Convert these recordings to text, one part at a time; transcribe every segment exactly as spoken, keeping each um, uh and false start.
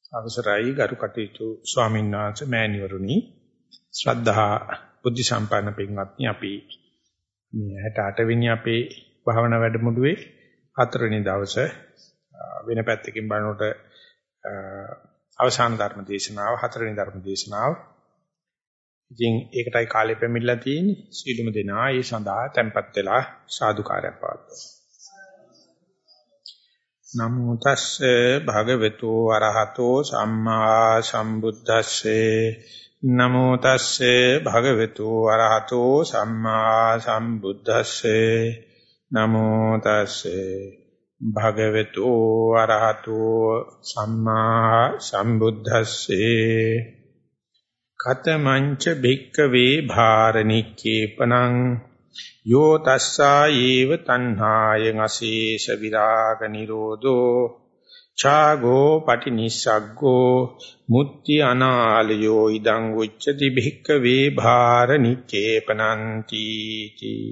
අවසරයි ගරු කටයුතු ස්වාමීන් වහන්සේ මෑණිවරුනි ශ්‍රද්ධා බුද්ධ සම්පන්න පින්වත්නි අපි මේ හැට අට වෙනි අපේ භාවනා වැඩමුළුවේ හතරවෙනි දවසේ වෙන පැත්තකින් බලනකොට අවසාන ධර්ම දේශනාව හතරවෙනි ධර්ම දේශනාව. ඉතින් ඒකටයි කාලෙ පැමිණලා තියෙන්නේ. සීලුම දෙනා ඒ සඳහා tempත් වෙලා සාදුකාරයක් පවත්වනවා. නමෝ තස්සේ භගවතු වරහතෝ සම්මා සම්බුද්දස්සේ නමෝ තස්සේ භගවතු වරහතෝ සම්මා සම්බුද්දස්සේ නමෝ තස්සේ භගවතු වරහතෝ සම්මා සම්බුද්දස්සේ කතමංච භික්ඛවේ භාරණික්කේපනං යෝ තස්සා යේව තණ්හායං අශේෂ විරාග නිරෝධෝ ඡාගෝ පටිනිස්සග්ගෝ මුත්‍ති අනාලයෝ ඉදං උච්චති භික්ඛවේ භාරණික්කේපනන්ති තී.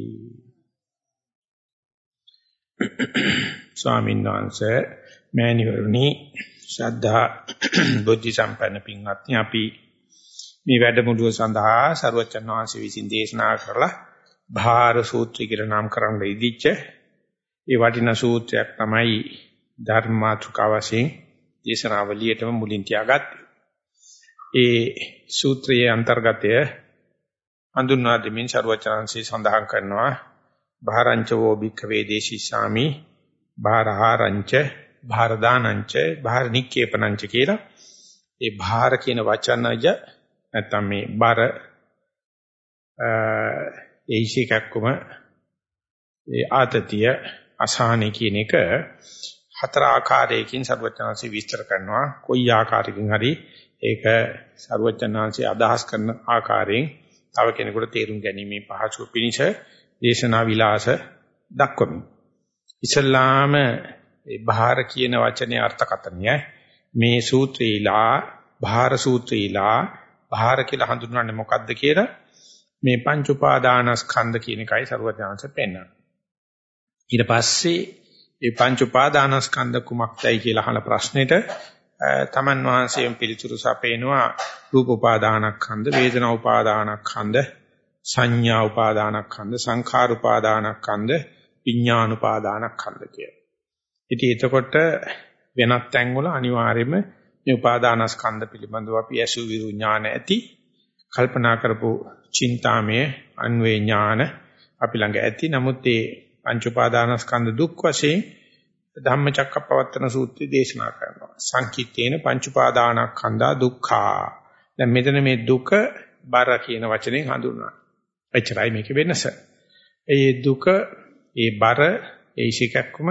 ස්වාමීන් වහන්සේ මෑණිවරුනි ශ්‍රද්ධා බුද්ධ සම්පන්න පින්වත්නි අපි මේ වැඩමුළුව සඳහා සරුවචන් වහන්සේ විසින් දේශනා කරලා භාර සූත්‍රය කියලා නම් කරන්න ඉදිච්ච ඒ වටිනා සූත්‍රයක් තමයි ධර්මාතුකා වශයෙන් දේශනාවලියටම මුලින් තියාගත්තේ. ඒ සූත්‍රයේ අන්තර්ගතය හඳුන්වා දෙමින් සරුවචනන්සේ සඳහන් කරනවා භාරංච වෝ භික්ඛවේ දේශිසාමි භාරහාරංච භාරදානංච භාරනික්කේපනංච කියලා. ඒ භාර කියන වචනය නැත්නම් මේ බර ඒ ඉසිකක්කම ඒ ආතතිය අසහනෙ කියන එක හතර ආකාරයකින් සර්වඥාන්සේ විස්තර කරනවා. කොයි ආකාරයකින් හරි ඒක සර්වඥාන්සේ අදහස් කරන ආකාරයෙන් තව කෙනෙකුට තේරුම් ගැනීමේ පහසුව පිණිස දේශනා විලාස දක්වමි. ඉස්ලාම ඒ භාර කියන වචනේ අර්ථකථනය මේ සූත්‍රයලා භාර සූත්‍රයලා භාර කියලා හඳුන්වන්නේ මොකක්ද කියලා මේ පංච උපාදානස්කන්ධ කියන එකයි සරුවඥාන්සේ පෙන්නන්නේ. ඊට පස්සේ මේ පංච උපාදානස්කන්ධ කුමක්දයි කියලා අහන ප්‍රශ්නෙට තමන් වහන්සේම පිළිතුරු සපයනවා. රූප උපාදානස්කන්ධ, වේදනා උපාදානස්කන්ධ, සංඥා උපාදානස්කන්ධ, සංඛාර උපාදානස්කන්ධ, විඥාන උපාදානස්කන්ධ කියලා. ඉතින් එතකොට වෙනත් තැන්වල අනිවාර්යයෙන්ම මේ උපාදානස්කන්ධ පිළිබඳව අපි අසු විරු ඥාන ඇති කල්පනා කරපු චින්තාමය අන්වේ ඥාන අපි ළඟ ඇති. නමුත් මේ පංච උපාදානස්කන්ධ දුක් වශයෙන් ධම්මචක්කප්පවත්තන සූත්‍රය දේශනා කරනවා. සංකිට්ඨේන පංච උපාදානස්කන්ධා දුක්ඛා. දැන් මෙතන මේ දුක බර කියන වචනෙන් හඳුන්වනවා. එච්චරයි මේකේ වෙනස. ඒ දුක, ඒ බර, ඒ ඉසිකක්කම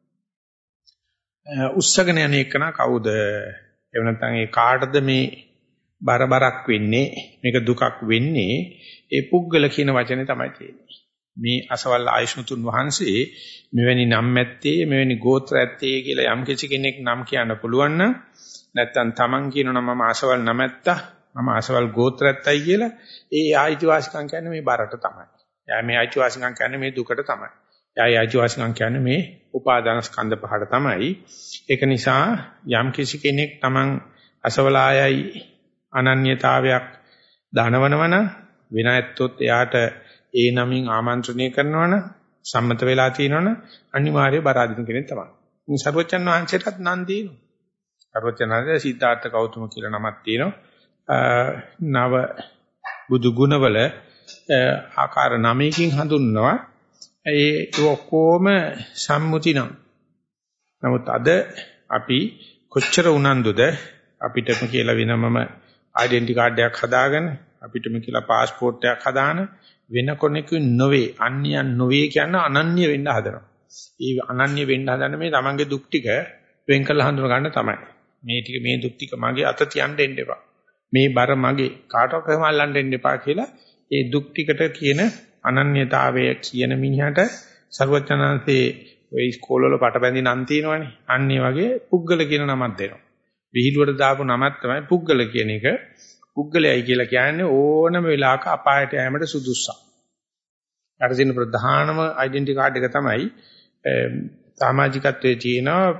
උස්සගෙන යන එකන කවුද? එහෙම නැත්නම් ඒ කාටද මේ බරබරක් වෙන්නේ, මේක දුකක් වෙන්නේ? ඒ පුද්ගල කියන වචනේ තමයි තියෙන්නේ. මේ අසවල් ආයුෂ්මතුන් වහන්සේ මෙවැනි නම් ඇත්තේ, මෙවැනි ගෝත්‍ර ඇත්තේ කියලා යම් කිසි කෙනෙක් නම් කියන්න පුළුවන් නම්, නැත්නම් Taman කියනවා මම අසවල් නම් ඇත්තා, මම අසවල් ගෝත්‍ර ඇත්තයි කියලා, ඒ ආයිතිවාසිකම් කියන්නේ මේ බරට තමයි. එයා මේ ආයිතිවාසිකම් කියන්නේ මේ දුකට තමයි. එයා ආයිතිවාසිකම් කියන්නේ මේ උපාදාන ස්කන්ධ පහට තමයි. ඒක නිසා යම් කිසි කෙනෙක් Taman අසවලායයි අනන්‍යතාවයක් දනවනවන වෙන ඇත්තොත් එයාට ඒ නමින් ආමන්ත්‍රණය කරනවන සම්මත වෙලා තියෙනවන අනිවාර්ය බරාදින කෙනෙක් තමයි. මේ සර්වචන් වහන්සේටත් නම් දිනු. සර්වචන්හන්සේ සිද්ධාර්ථ ගෞතම කියලා නමක් තියෙනවා. නව බුදු ගුණවල ආකාර නවයකින් හඳුන්වනවා. ඒ ඔක්කොම සම්මුති නම්. නමුත් අද අපි කොච්චර උනන්දුද අපිටම කියලා වෙනමම ඩෙන්ටි කාඩ් එකක් හදාගෙන අපිටම කියලා પાස්පෝර්ට් එකක් හදාන වෙන කෙනෙකුන් නොවේ අන්‍යයන් නොවේ කියන අනන්‍ය වෙන්න හදනවා. ඒ අනන්‍ය වෙන්න හදන මේ තමන්ගේ දුක් ටික වෙන් කරලා හඳුන ගන්න තමයි. මේ ටික මේ දුක් ටික මගේ අත තියන්න දෙන්න එපා. මේ බර මගේ කාටවත් එහෙම අල්ලන්න දෙන්න එපා කියලා ඒ දුක් ටිකට කියන අනන්‍යතාවය කියන මිනිහට සර්වඥාන්සේ ඔය ඉස්කෝලවල පට බැඳි නම් තියෙනවනේ. අන්න ඒ වගේ පුද්ගල කියන නමක් දෙනවා. විහිළුවට දාපු නමක් තමයි පුද්ගල කියන එක. පුද්ගලයයි කියලා කියන්නේ ඕනම වෙලාවක අපායට යෑමට සුදුසුසක්. අර දින ප්‍රධානම ඩෙන්ටි කාඩ් එක තමයි සමාජිකත්වයේ තියෙන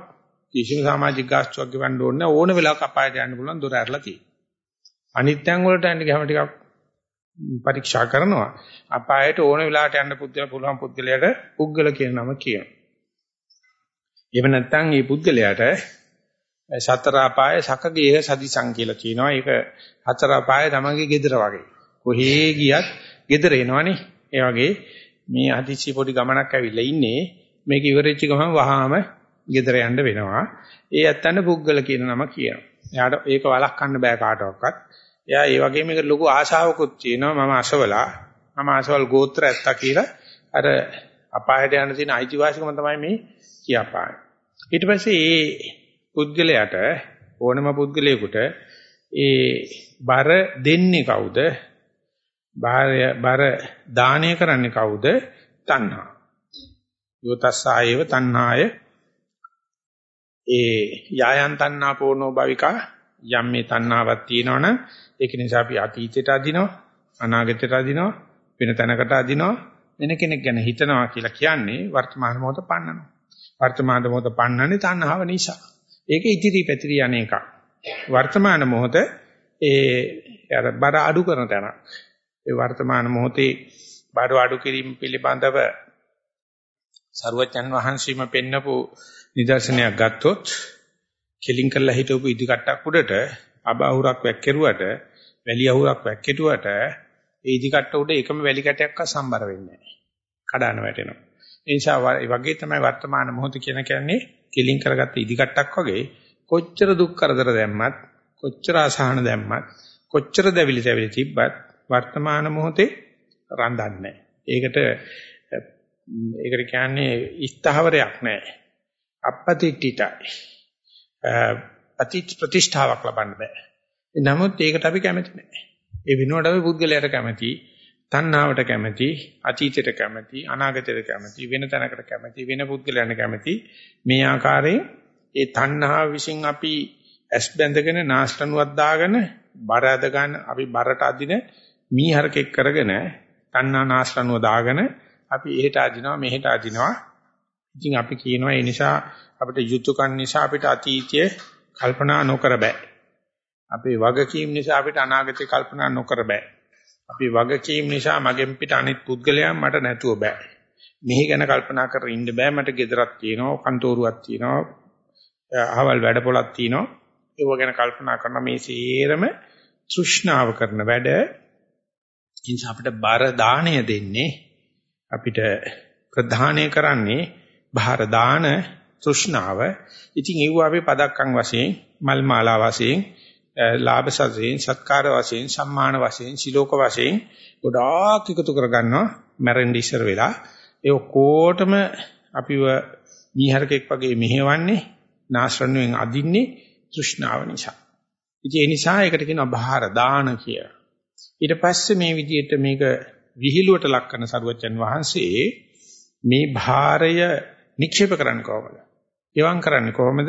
කිසිම සමාජික ගාස්තුවක් ගෙවන්න ඕනේ ඕන වෙලාවක අපායට යන්න පුළුවන් දොර ඇරලා තියෙනවා. අනිත් තැන් වලට යන්න ගියාම ටිකක් පරීක්ෂා කරනවා. අපායට ඕන වෙලාවට යන්න පුද්ගල පුළුවන් පුද්ගලයාට පුද්ගල කියන නම කියනවා. එහෙම නැත්නම් මේ පුද්ගලයාට සතර අපාය සකගේහ සදිසං කියලා කියනවා. ඒක හතර අපාය තමගේ ගෙදර වගේ. කොහේ ගියත් ගෙදර එනවනේ. ඒ වගේ මේ හදිසි පොඩි ගමනක් ඇවිල්ලා ඉන්නේ. මේක ඉවරෙච්ච ගමන් වහාම ගෙදර යන්න වෙනවා. ඒ ඇත්තන්න පුද්ගල කියන නම කියනවා. එයාට ඒක වළක්වන්න බෑ කාටවත්. එයා ඒ වගේ මේක ලොකු ආශාවකුත් තියෙනවා. මම අසවලා මම අසවල් ගෝත්‍ර ඇත්තා කියලා අර අපායට යන තියෙන අයිතිවාසිකම තමයි මේ කියපාන්නේ. ඊට පස්සේ මේ පුද්ගලයාට ඕනම පුද්ගලයෙකුට ඒ බර දෙන්නේ කවුද? බර දානය කරන්නේ කවුද? තණ්හා. යෝතස්සායව තණ්හාය ඒ යායන් තණ්හා පෝනෝ භවිකා යම් මේ තණ්හාවක් තියෙනවනම් ඒක නිසා අපි අතීතයට අදිනවා අනාගතයට අදිනවා වෙන තැනකට අදිනවා වෙන කෙනෙක් ගැන හිතනවා කියලා කියන්නේ වර්තමාන මොහොත පන්නනවා. වර්තමාන මොහොත පන්නන්නේ තණ්හාව නිසා. ඒක ඉදිරි පැතිරි යන්නේක. වර්තමාන මොහොත ඒ අර බර අඩු කරන තැන. ඒ වර්තමාන මොහොතේ බර අඩු කිරීම පිළිබඳව සර්වඥන් වහන්සේම පෙන්නපු නිදර්ශනයක් ගත්තොත් කෙලින් කරලා හිටවපු ඉදි කට්ටක් උඩට අබ අහුරක් වැක්කිරුවට වැලි අහුරක් වැක්කිටුවට ඒ ඉදි කට්ට උඩ එකම වැලි කැටයක්වත් සම්බර වෙන්නේ නැහැ. කඩාන වැටෙනවා. ඒ නිසා ඒ වගේ තමයි වර්තමාන මොහොත කියන කියන්නේ කෙලින් කරගත්ත ඉදි කට්ටක් වගේ කොච්චර දුක් කරදර දැම්මත් කොච්චර අසහන දැම්මත් කොච්චර දැවිලි දැවිලි තිබ්බත් වර්තමාන මොහොතේ රඳන්නේ නැහැ. ඒකට ඒකට කියන්නේ ස්ථාවරයක් නැහැ. අපපතිට්ඨිතයි. අති ප්‍රතිෂ්ඨාවක් ලබන්න බෑ. නමුත් ඒකට අපි කැමති නැහැ. ඒ විනෝඩ අපි පුද්ගලයාට කැමති, තණ්හාවට කැමති, අතීතයට කැමති, අනාගතයට කැමති, වෙන තැනකට කැමති, වෙන පුද්ගලයන්ට කැමති. මේ ආකාරයෙන් ඒ තණ්හාව විසින් අපි ඇස් බැඳගෙන නාස්තනුවක් දාගෙන බර අද ගන්න අපි බරට අදින මීහරකෙක් කරගෙන තණ්හා නාස්තනුව දාගෙන අපි එහෙට අදිනවා මෙහෙට අදිනවා. ඉතින් අපි කියනවා ඒ නිසා අපිට යුතුයකම් නිසා අපිට අතීතයේ කල්පනා නොකර බෑ. අපේ වගකීම් නිසා අපිට අනාගතේ කල්පනා නොකර බෑ. අපේ වගකීම් නිසා මගෙන් පිට අනිත් පුද්ගලයන් මට නැතුව බෑ. මෙහි ගැන කල්පනා කර ඉන්න බෑ. මට ගෙදරක් තියෙනවා, කන්තෝරුවක් තියෙනවා, අහවල් වැඩපොළක් තියෙනවා. ඒව ගැන කල්පනා කරන මේ සේරම තෘෂ්ණාව කරන වැඩ. ඉතින් අපිට බාර දාණය දෙන්නේ අපිට ප්‍රධානය කරන්නේ බාර දාන තෘෂ්ණාව. ඉතින් ඒව අපි පදක්කම් වශයෙන්, මල් මාලා වශයෙන්, ලාභ සත්‍යයෙන්, සත්කාර වශයෙන්, සම්මාන වශයෙන්, සිලෝක වශයෙන් ගොඩාක් එකතු කරගන්නවා මැරෙන්න ඉස්සර වෙලා. ඒ ඔක්කොටම අපිව මීහරකෙක් වගේ මෙහෙවන්නේ, නාශරණයෙන් අදින්නේ තෘෂ්ණාව නිසා. ඉතින් ඒ නිසා ඒකට කියනවා බාර දාන කියලා. ඊට පස්සේ මේ විදිහට මේක විහිළුවට ලක් කරන සරුවච්චන් වහන්සේ මේ භාරය නික්ෂේප කරන්නේ කොහොමද? එවං කරන්නේ කොහොමද?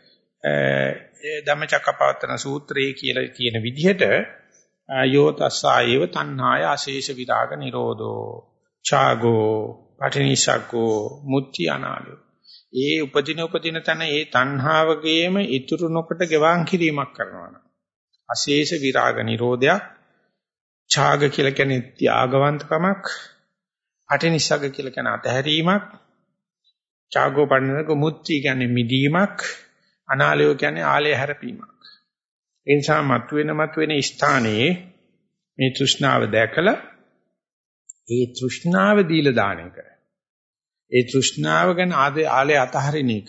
ධම්මචක්කපවත්තන සූත්‍රයේ කියලා කියන විදිහට යෝ තස්සායව තණ්හාය අශේෂ විරාග නිරෝධෝ ඡාගෝ පටිනිසග්ගෝ මුත්‍ති අනාලෝ. ඒ උපදින උපදින තන ඒ තණ්හාවගේම ඉතුරු නොකොට ගෙවන් කිරීමක් කරනවා නම් අශේෂ විරාග නිරෝධයක්. ඡාග කියලා කියන්නේ ත්‍යාගවන්තකමක්. පටිනිසග්ග කියලා කියන්නේ අතහැරීමක්. ඡාගෝ පටිනිසග්ග මුත්‍ති කියන්නේ මිදීමක්. අනාලය කියන්නේ ආලය හැරපීමක්. ඒ නිසා මතුවෙන මතුවෙන ස්ථානයේ මේ තෘෂ්ණාව දැකලා ඒ තෘෂ්ණාව දීලා දාන එක. ඒ තෘෂ්ණාව ගැන ආලය අතහරින එක.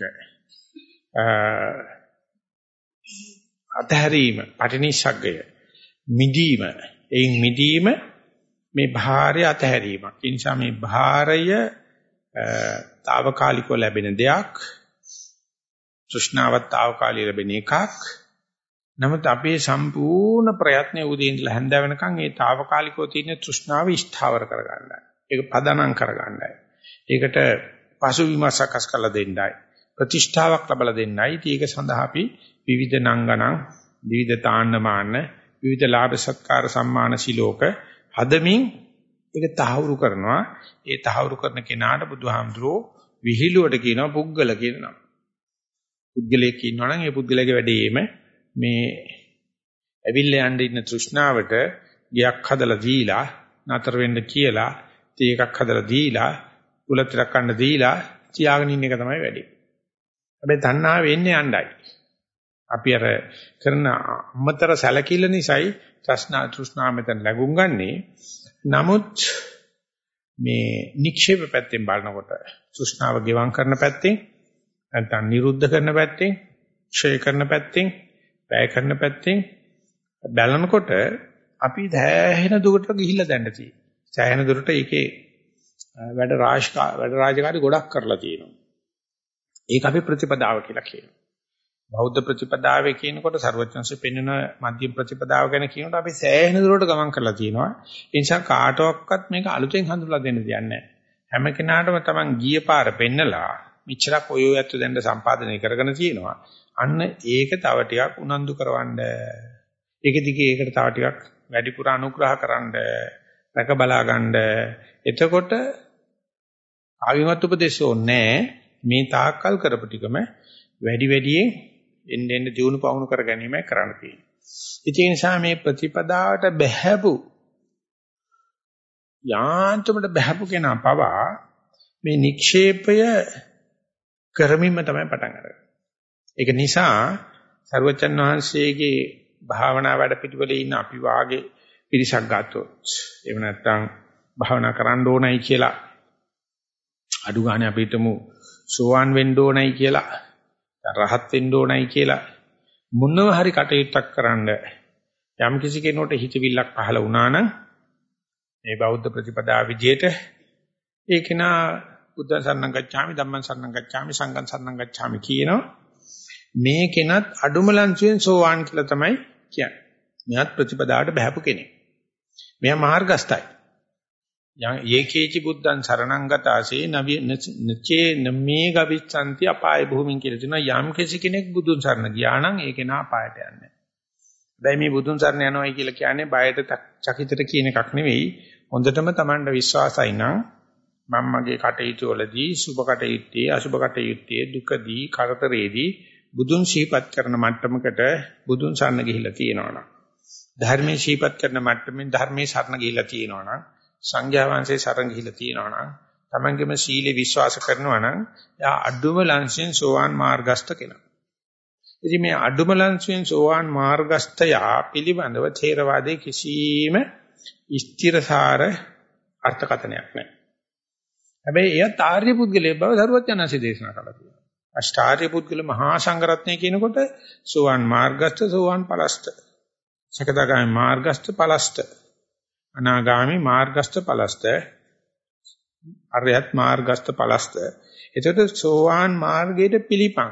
අතහැරීම, පටිනිසග්ගය, මිදීම. එයින් මිදීම මේ භාරය අතහැරීමක්. ඒ නිසා මේ භාරය తాවකාලිකව ලැබෙන දෙයක්. තෘෂ්ණාවත් తాවකාලිකව ලැබෙන එකක්. නමුත් අපේ සම්පූර්ණ ප්‍රයත්නය උදේ ඉඳලා හැන්ද වෙනකන් ඒ తాවකාලිකව තියෙන තෘෂ්ණාව ස්ථාවර කරගන්නයි. ඒක පදනම් කරගන්නයි. ඒකට පසුබිම සකස් කරලා දෙන්නයි. ප්‍රතිෂ්ඨාවක් ලබා දෙන්නයි. ඒක සඳහා අපි විවිධ නංගණන්, විවිධ තාන්නමාන, විවිධ ලාභ සත්කාර සම්මාන සිලෝක හදමින් ඒක තහවුරු කරනවා. ඒ තහවුරු කරන කෙනාට බුදුහාමුදුරෝ විහිළුවට කියනවා පුද්ගල කියන නම. පුද්ගලයෙක් ඉන්නවා නම් ඒ පුද්ගලයාගේ වැඩේම මේ ඇවිල්ලා යන්න ඉන්න තෘෂ්ණාවට ගයක් හදලා දීලා නතර වෙන්න කියලා තේ එකක් හදලා දීලා උලතරක් කන්න දීලා තියාගෙන ඉන්න එක තමයි වැඩේ. හැබැයි තණ්හාව වෙන්නේ යණ්ඩයි. අපි අර කරන අමතර සැලකිල්ල නිසායි තෘෂ්ණා තෘෂ්ණා මෙතන ලැබුම් ගන්නේ. නමුත් මේ නික්ෂේප පැත්තෙන් බලනකොට තෘෂ්ණාව ගෙවම් කරන පැත්තෙන් නැත්නම් නිරුද්ධ කරන පැත්තෙන් ක්ෂය කරන පැත්තෙන් වැය කරන පැත්තෙන් බලනකොට අපි දැහැහෙන දුරට ගිහිල්ලා දැන්න තියෙනවා. සෑහෙන දුරට ඒකේ වැඩ රාජකා වැඩ රාජකාරි ගොඩක් කරලා තියෙනවා. ඒක අපි ප්‍රතිපදාව කියලා කියනවා. බෞද්ධ ප්‍රතිපදාවේ කියනකොට ਸਰවඥංශයෙන් පෙන්වන මධ්‍යම ප්‍රතිපදාව ගැන කියනකොට අපි සෑහෙන දුරට ගමන් කරලා තියෙනවා. ඒ නිසා කාටවත් මේක අලුතෙන් හඳුල්ලා දෙන්න දෙයක් නැහැ. හැම කෙනාටම Taman ගිය පාර පෙන්නලා මෙච්චරක් ඔය ඔය ඇත්ත දැන්න සම්පාදනය කරගෙන තියෙනවා. අන්න ඒක තව ටිකක් උනන්දු කරවන්න. ඒක දිගේ ඒකට තව ටිකක් වැඩිපුර අනුග්‍රහ කරන්න, රැක බලා ගන්න. එතකොට ආවිමත් උපදේශ ඕනේ මේ තාක්කල් කරපු ටිකම වැඩි වැඩියෙන් එන්න එන්න දියුණු පවුණු කර ගැනීමයි කරන්න තියෙන්නේ. ඒ නිසා මේ ප්‍රතිපදාවට බැහැපු යාන්ත්‍රමට බැහැපු කෙනා පවා මේ නික්ෂේපය කරමින්ම තමයි පටන් අරගන්නේ. ඒක නිසා සර්වචන් වහන්සේගේ භාවනා වැඩ පිළිවෙලේ ඉන්න අපි වාගේ පිරිසක් ගත්තොත් එහෙම නැත්නම් භාවනා කරන්න ඕනයි කියලා අඩු ගානේ අපි හිතමු සෝවාන් වෙන්න ඕනයි කියලා රහත් වෙන්න ඕනයි කියලා මොනව හරි කටයුත්තක් කරන්න යම් කිසි කෙනෙකුට හිතවිල්ලක් පහළ වුණා නම් මේ බෞද්ධ ප්‍රතිපදා විජේත ඒක නා බුද්ධ සරණං ගච්ඡාමි ධම්මං සරණං ගච්ඡාමි සංඝං සරණං ගච්ඡාමි කියනවා මේ කෙනත් අඩුම ලංචුවෙන් සෝවාන් කියලා තමයි කියන්නේ. මෙයාත් ප්‍රතිපදාවට බහැපු කෙනෙක්. මෙයා මාර්ගස්ථයි. යම් ඒකේචි බුද්ධං සරණං ගතාසේ නවි නචේ නමේ ගවිච්ඡanti අපාය භූමින් කියලා තියෙනවා. යම් කිසි කෙනෙක් බුදුන් සරණ ගියා නම් ඒක නා අපායට යන්නේ නැහැ. හැබැයි මේ බුදුන් සරණ යනවායි කියලා කියන්නේ බයට චකිතට කියන එකක් නෙවෙයි. හොඳටම Tamanට විශ්වාසයි නම් මම මගේ කටයුතු වලදී සුබ කටයුත්තේ අසුබ කටයුත්තේ දුකදී කරදරේදී බුදුන් ශීපත් කරන මට්ටමකට බුදුන් සරණ ගිහිලා තියෙනවනම් ධර්මයේ ශීපත් කරන මට්ටමින් ධර්මයේ සරණ ගිහිලා තියෙනවනම් සංඝයා වහන්සේ සරණ ගිහිලා තියෙනවනම් තමන්ගේම සීලේ විශ්වාස කරනවා නම් එයා අඩුම ලංශයෙන් සෝවාන් මාර්ගස්ත කෙනා. ඉතින් මේ අඩුම ලංශයෙන් සෝවාන් මාර්ගස්තයා පිළිබඳව ථේරවාදයේ කිසිම ස්ථිරසාර අර්ථකථනයක් නැහැ. හැබැයි එයා ආර්ය පුද්ගලයෙක් බව සරුවචනන්සේ දේශනා කළා තියෙනවා. අෂ්ටාර්ය පුද්ගල මහා සංඝරත්නය කියනකොට සෝවාන් මාර්ගස්ත සෝවාන් පලස්ත. සකදාගාමී මාර්ගස්ත පලස්ත. අනාගාමී මාර්ගස්ත පලස්ත. අරහත් මාර්ගස්ත පලස්ත. එතකොට සෝවාන් මාර්ගයේ පිළිපං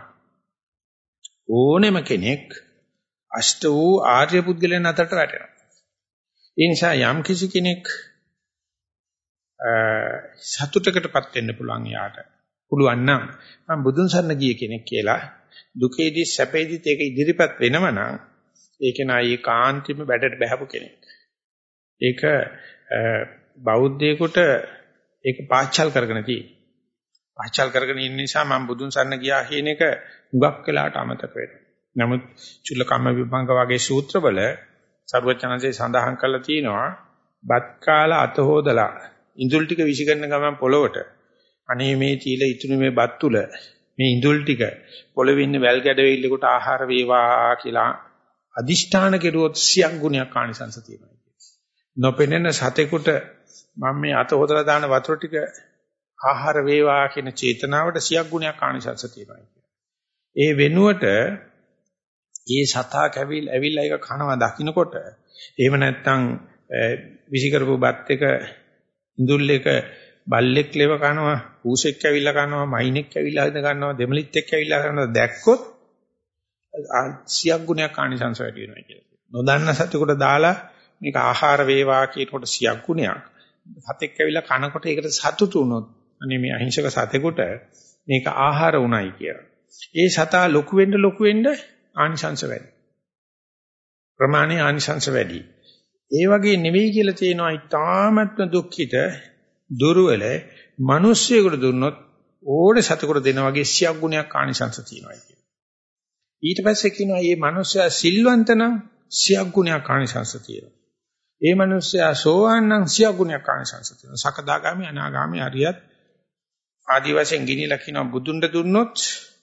ඕනෙම කෙනෙක් අෂ්ට වූ ආර්ය පුද්ගලයන් අතරට වැටෙනවා. ඒ නිසා යම් කිසි කෙනෙක් සතුටකටපත් වෙන්න පුළුවන් යාට. පුළුවන් නම් මම බුදුන් සරණ ගිය කෙනෙක් කියලා දුකේදී සැපේදී ඒක ඉදිරිපත් වෙනව නම් ඒක නයි කාන්තිම වැඩට බහැපු කෙනෙක්. ඒක බෞද්ධයෙකුට ඒක පාච්චල් කරගෙන තියෙන්නේ. පාච්චල් කරගෙන ඉන්න නිසා මම බුදුන් සරණ ගියා කියන එක හුඟක් වෙලාට අමතක වෙනවා. නමුත් චුල්ලකම්ම විභංග වගේ සූත්‍රවල සර්වචනන්සේ සඳහන් කරලා තියෙනවා බත් කාලා අත හොදලා ඉඳුල් ටික විසිකරන ගමන් පොළවට අනේ මේ තීල ඉතුරු මේ බත් තුල මේ ඉඳුල් ටික පොළවේ ඉන්න වැල් ගැඩවිල්ලකට ආහාර වේවා කියලා අදිෂ්ඨාන කෙරුවොත් සියක් ගුණයක් ආනිසංස තියෙනවා. නොපෙනෙන සතෙකුට මම මේ අත හොදලා දාන වතුර ටික ආහාර වේවා කියන චේතනාවට සියක් ගුණයක් ආනිසංස තියෙනවා. ඒ වෙනුවට ඒ සතා කැවිල් ඇවිල්ලා ඒක කනවා දකින්නකොට එහෙම නැත්නම් විසිකරපු බත් එක ඉඳුල් එක බල්ලෙක් ලෙව කනවා, ඌසෙක් ඇවිල්ලා කනවා, මයින්ෙක් ඇවිල්ලා හද ගන්නවා, දෙමලිත් එක්ක ඇවිල්ලා කරනවා දැක්කොත් සියක් ගුණයක් ආනිසංස වැඩි වෙනවා කියලා. නොදන්න සතෙකුට දාලා මේක ආහාර වේවා කියනකොට සියක් ගුණයක්. සතෙක් ඇවිල්ලා කනකොට ඒකට සතුටු වුණොත් අනේ මේ අහිංසක සතෙකුට මේක ආහාර උණයි කියලා. ඒ සතා ලොකු වෙන්න ලොකු වෙන්න ආනිසංස වැඩි. ප්‍රමාණයේ ආනිසංස වැඩි. ඒ වගේ නෙවෙයි කියලා තියෙනවා ඊ타මත්ම දුක්ඛිත දුර්වල මිනිස්සුයෙකුට දුන්නොත් ඕනේ සතෙකුට දෙනා වගේ සියක් ගුණයක් ආනිසංස තියෙනවා කියලා. ඊට පස්සේ කියනවා මේ මිනිස්සයා සිල්වන්ත නම් සියක් ගුණයක් ආනිසංස තියෙනවා. ඒ මිනිස්සයා සෝවාන් නම් සියක් ගුණයක් ආනිසංස තියෙනවා. සකදාගාමි අනාගාමි අරියත් ආදි වශයෙන් ගිනිලා කියනවා බුදුන්ට දුන්නොත්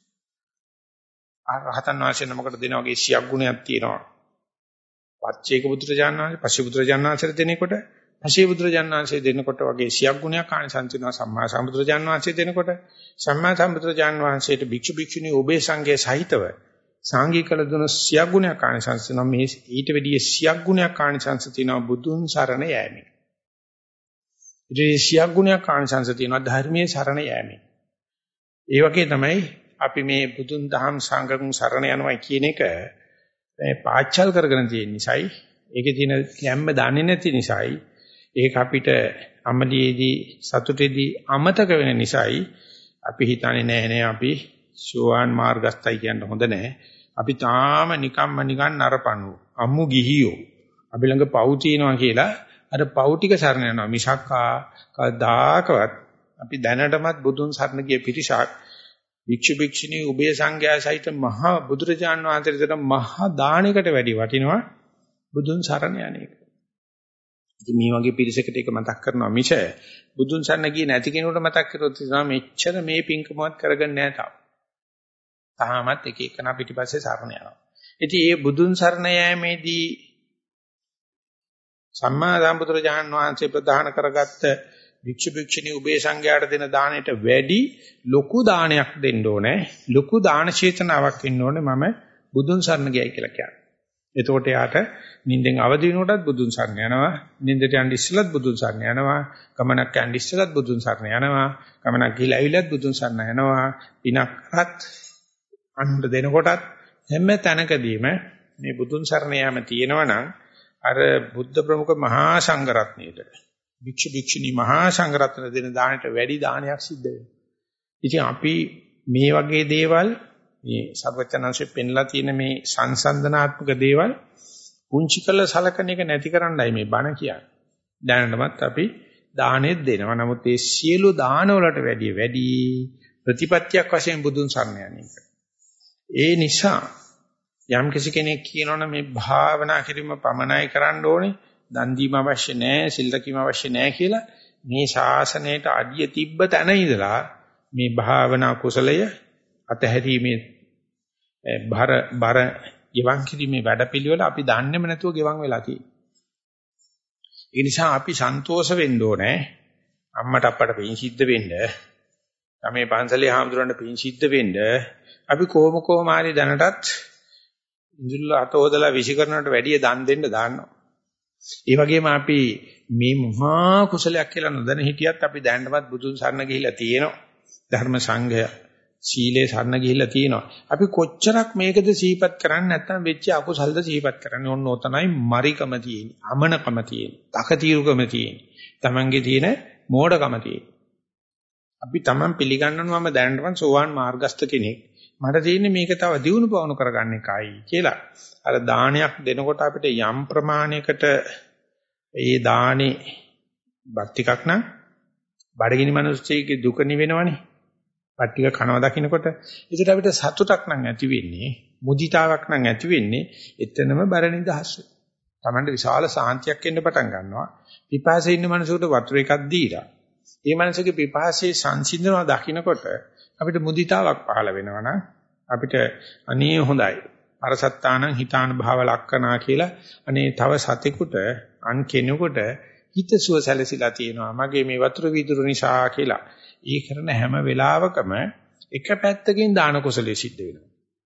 රහතන් වහන්සේ නමකට දෙන වගේ සියක් ගුණයක් තියෙනවා. පච්චේක බුදුරජාණන් වහන්සේ පස්සේ බුදුරජාණන් වහන්සේට දෙනකොට පස්සේ බුදුරජාණන් වහන්සේ දෙනකොට වගේ සියක් ගුණයක් ආනිසංස වෙනවා. සම්මා සම්බුදුරජාණන් වහන්සේ දෙනකොට සම්මා සම්බුදුරජාණන් වහන්සේට භික්ෂු භික්ෂුණී ඔබේ සංඝයේ සහිතව සංඝීකල දුන සියක් ගුණයක් ආනිසංස වෙනවා. මේ ඊට වැඩිය සියක් ගුණයක් ආනිසංස තියෙනවා බුදුන් සරණ යෑමෙන්. ඊට සියක් ගුණයක් ආනිසංස තියෙනවා ධර්මයේ සරණ යෑමෙන්. ඒ වගේ තමයි අපි මේ බුදුන් දහම් සංඝගුණ සරණ යනවා කියන එක මේ පාච්චල් කරගෙන තියෙන නිසායි, ඒකේ තියෙන ගැම්ම දන්නේ නැති නිසායි, ඒක අපිට අමලියේදී සතුටේදී අමතක වෙන නිසායි අපි හිතන්නේ නෑ නෑ අපි සෝවාන් මාර්ගස්ථයි කියන්න හොඳ නෑ. අපි තාම නිකම්ම නිකන් නරපණු අම්මු ගිහියෝ. අපි ළඟ පව් තියනවා කියලා අර පව් ටික සරණ යනවා. මිසක් කවදාකවත් අපි දැනටමත් බුදුන් සරණ ගිය පිරිසක් වික්ෂු වික්ෂිනී උභය සංඝයා සහිත මහා බුදුරජාණන් වහන්සේට මහා දානයකට වැඩි වටිනවා බුදුන් සරණ යන්නේක. ඉතින් මේ වගේ පිරිසකට ඒක මතක් කරනවා මිස බුදුන් සරණ ගියේ නැති කෙනෙකුට මතක් කරොත් ඉතින් මෙච්චර මේ පිංකමවත් කරගන්නේ නැහැ තාම. තාමත් එක එකන පිටිපස්සේ සරණ යනවා. ඉතින් මේ බුදුන් සරණ යෑමේදී සම්මා සම්බුදුරජාණන් වහන්සේ ප්‍රදාන කරගත්ත වික්ෂු වික්ෂිනී උභය සංඝයාට දෙන දාණයට වැඩි ලොකු දානයක් දෙන්න ඕනේ. ලොකු දාන චේතනාවක් ඉන්න ඕනේ මම බුදුන් සරණ ගියයි කියලා කියන්නේ. එතකොට යාට නිින්දෙන් අවදි වෙනකොටත් බුදුන් සරණ යනවා. නිින්දට යන්න ඉස්සෙල්ලත් බුදුන් සරණ යනවා. ගමනක් යන්න ඉස්සෙල්ලත් බුදුන් සරණ යනවා. ගමනක් ගිහලා ඇවිල්ලත් බුදුන් සරණ යනවා. පිනක් කරත් අනුන්ට දෙනකොටත් හැම තැනකදීම මේ බුදුන් සරණ යාම තියෙනවා නම් අර බුද්ධ ප්‍රමුඛ මහා සංඝ රත්නයේට භික්ෂු භික්ෂුණී මහා සංඝ රත්න දෙන දාණයට වැඩි දානයක් සිද්ධ වෙනවා. ඉතින් අපි මේ වගේ දේවල් මේ සර්වචනංශයෙන් පෙන්ලා තියෙන මේ සංසන්දනාත්මක දේවල් පුංචි කළ සලකන එක නැති කරන්නයි මේ බණ කියන්නේ. දැනටමත් අපි දානෙත් දෙනවා. නමුත් ඒ සියලු දාන වලට වැඩිය වැඩි ප්‍රතිපත්තියක් වශයෙන් බුදුන් සරණ යන එක. ඒ නිසා යම් කිසි කෙනෙක් කියනවනේ මේ භාවනා කිරීම පමණයි කරන්න ඕනේ, දන් දීම අවශ්‍ය නැහැ, සිල් රැකීම අවශ්‍ය නැහැ කියලා මේ ශාසනයට අඩිය තිබ්බ තැන ඉඳලා මේ භාවනා කුසලය අතහැරීමේ බර බර ගෙවන් කිරීමේ වැඩපිළිවෙල අපි දන්නේම නැතුව ගෙවන් වෙලා තියෙනවා. ඒ නිසා අපි සන්තෝෂ වෙන්න ඕනේ. අම්මට අප්පට පින් සිද්ධ වෙන්න, තමයි පන්සලේ හාමුදුරන්ට පින් සිද්ධ වෙන්න අපි කොහොම කොහොම හරි දැනටත් ඉඳුල්ල අතෝදලා විසිකරනට වැඩිය දන් දෙන්න දාන්නවා. ඒ වගේම අපි මේ මහා කුසලයක් කියලා නොදැන හිටියත් අපි දැනටමත් බුදුන් සරණ ගිහිලා තියෙනවා. ධර්ම සංඝය සීලේ සරණ ගිහිලා තියෙනවා. අපි කොච්චරක් මේකද සිහිපත් කරන්නේ නැත්නම් වෙච්ච අකුසල්ද සිහිපත් කරන්නේ. ඔන්න ඔතනයි මරිකම තියෙන්නේ, අමනකම තියෙන්නේ, තකතිරුකම තියෙන්නේ, Tamange තියෙන මෝඩකම තියෙන්නේ. අපි Taman පිළිගන්නවම දැනටමත් සෝවාන් මාර්ගස්ත කෙනෙක්. මට තියෙන්නේ මේක තව දියුණු පවණු කරගන්න එකයි කියලා. අර දානයක් දෙනකොට අපිට යම් ප්‍රමාණයකට ඒ දානේ බත් ටිකක් නම් බඩගිනි මිනිස්සෙගේ දුක නිවෙනවනේ. බත් ටික කනවා දකින්නකොට ඒකට අපිට සතුටක් නම් ඇති වෙන්නේ, මුදිතාවක් නම් ඇති වෙන්නේ. එතනම බර නිදහස් වෙනවා. Tamante විශාල සාන්තියක් එන්න පටන් ගන්නවා. පිපාසයේ ඉන්න මිනිසෙකුට වතුර එකක් දීලා ඒ මිනිසෙගේ පිපාසයේ සංසිඳනවා දකින්නකොට අපිට මුදිතාවක් පහළ වෙනවා නම් අපිට අනේ හොඳයි අරසත්තානං හිතාන භාව ලක්කනා කියලා අනේ තව සතෙකුට අන් කෙනෙකුට හිතසුව සැලසිලා තියෙනවා මගේ මේ වතුර වීදුරු නිසා කියලා. ඒ කරන හැම වෙලාවකම එක පැත්තකින් දාන කුසලයේ සිද්ධ වෙනවා.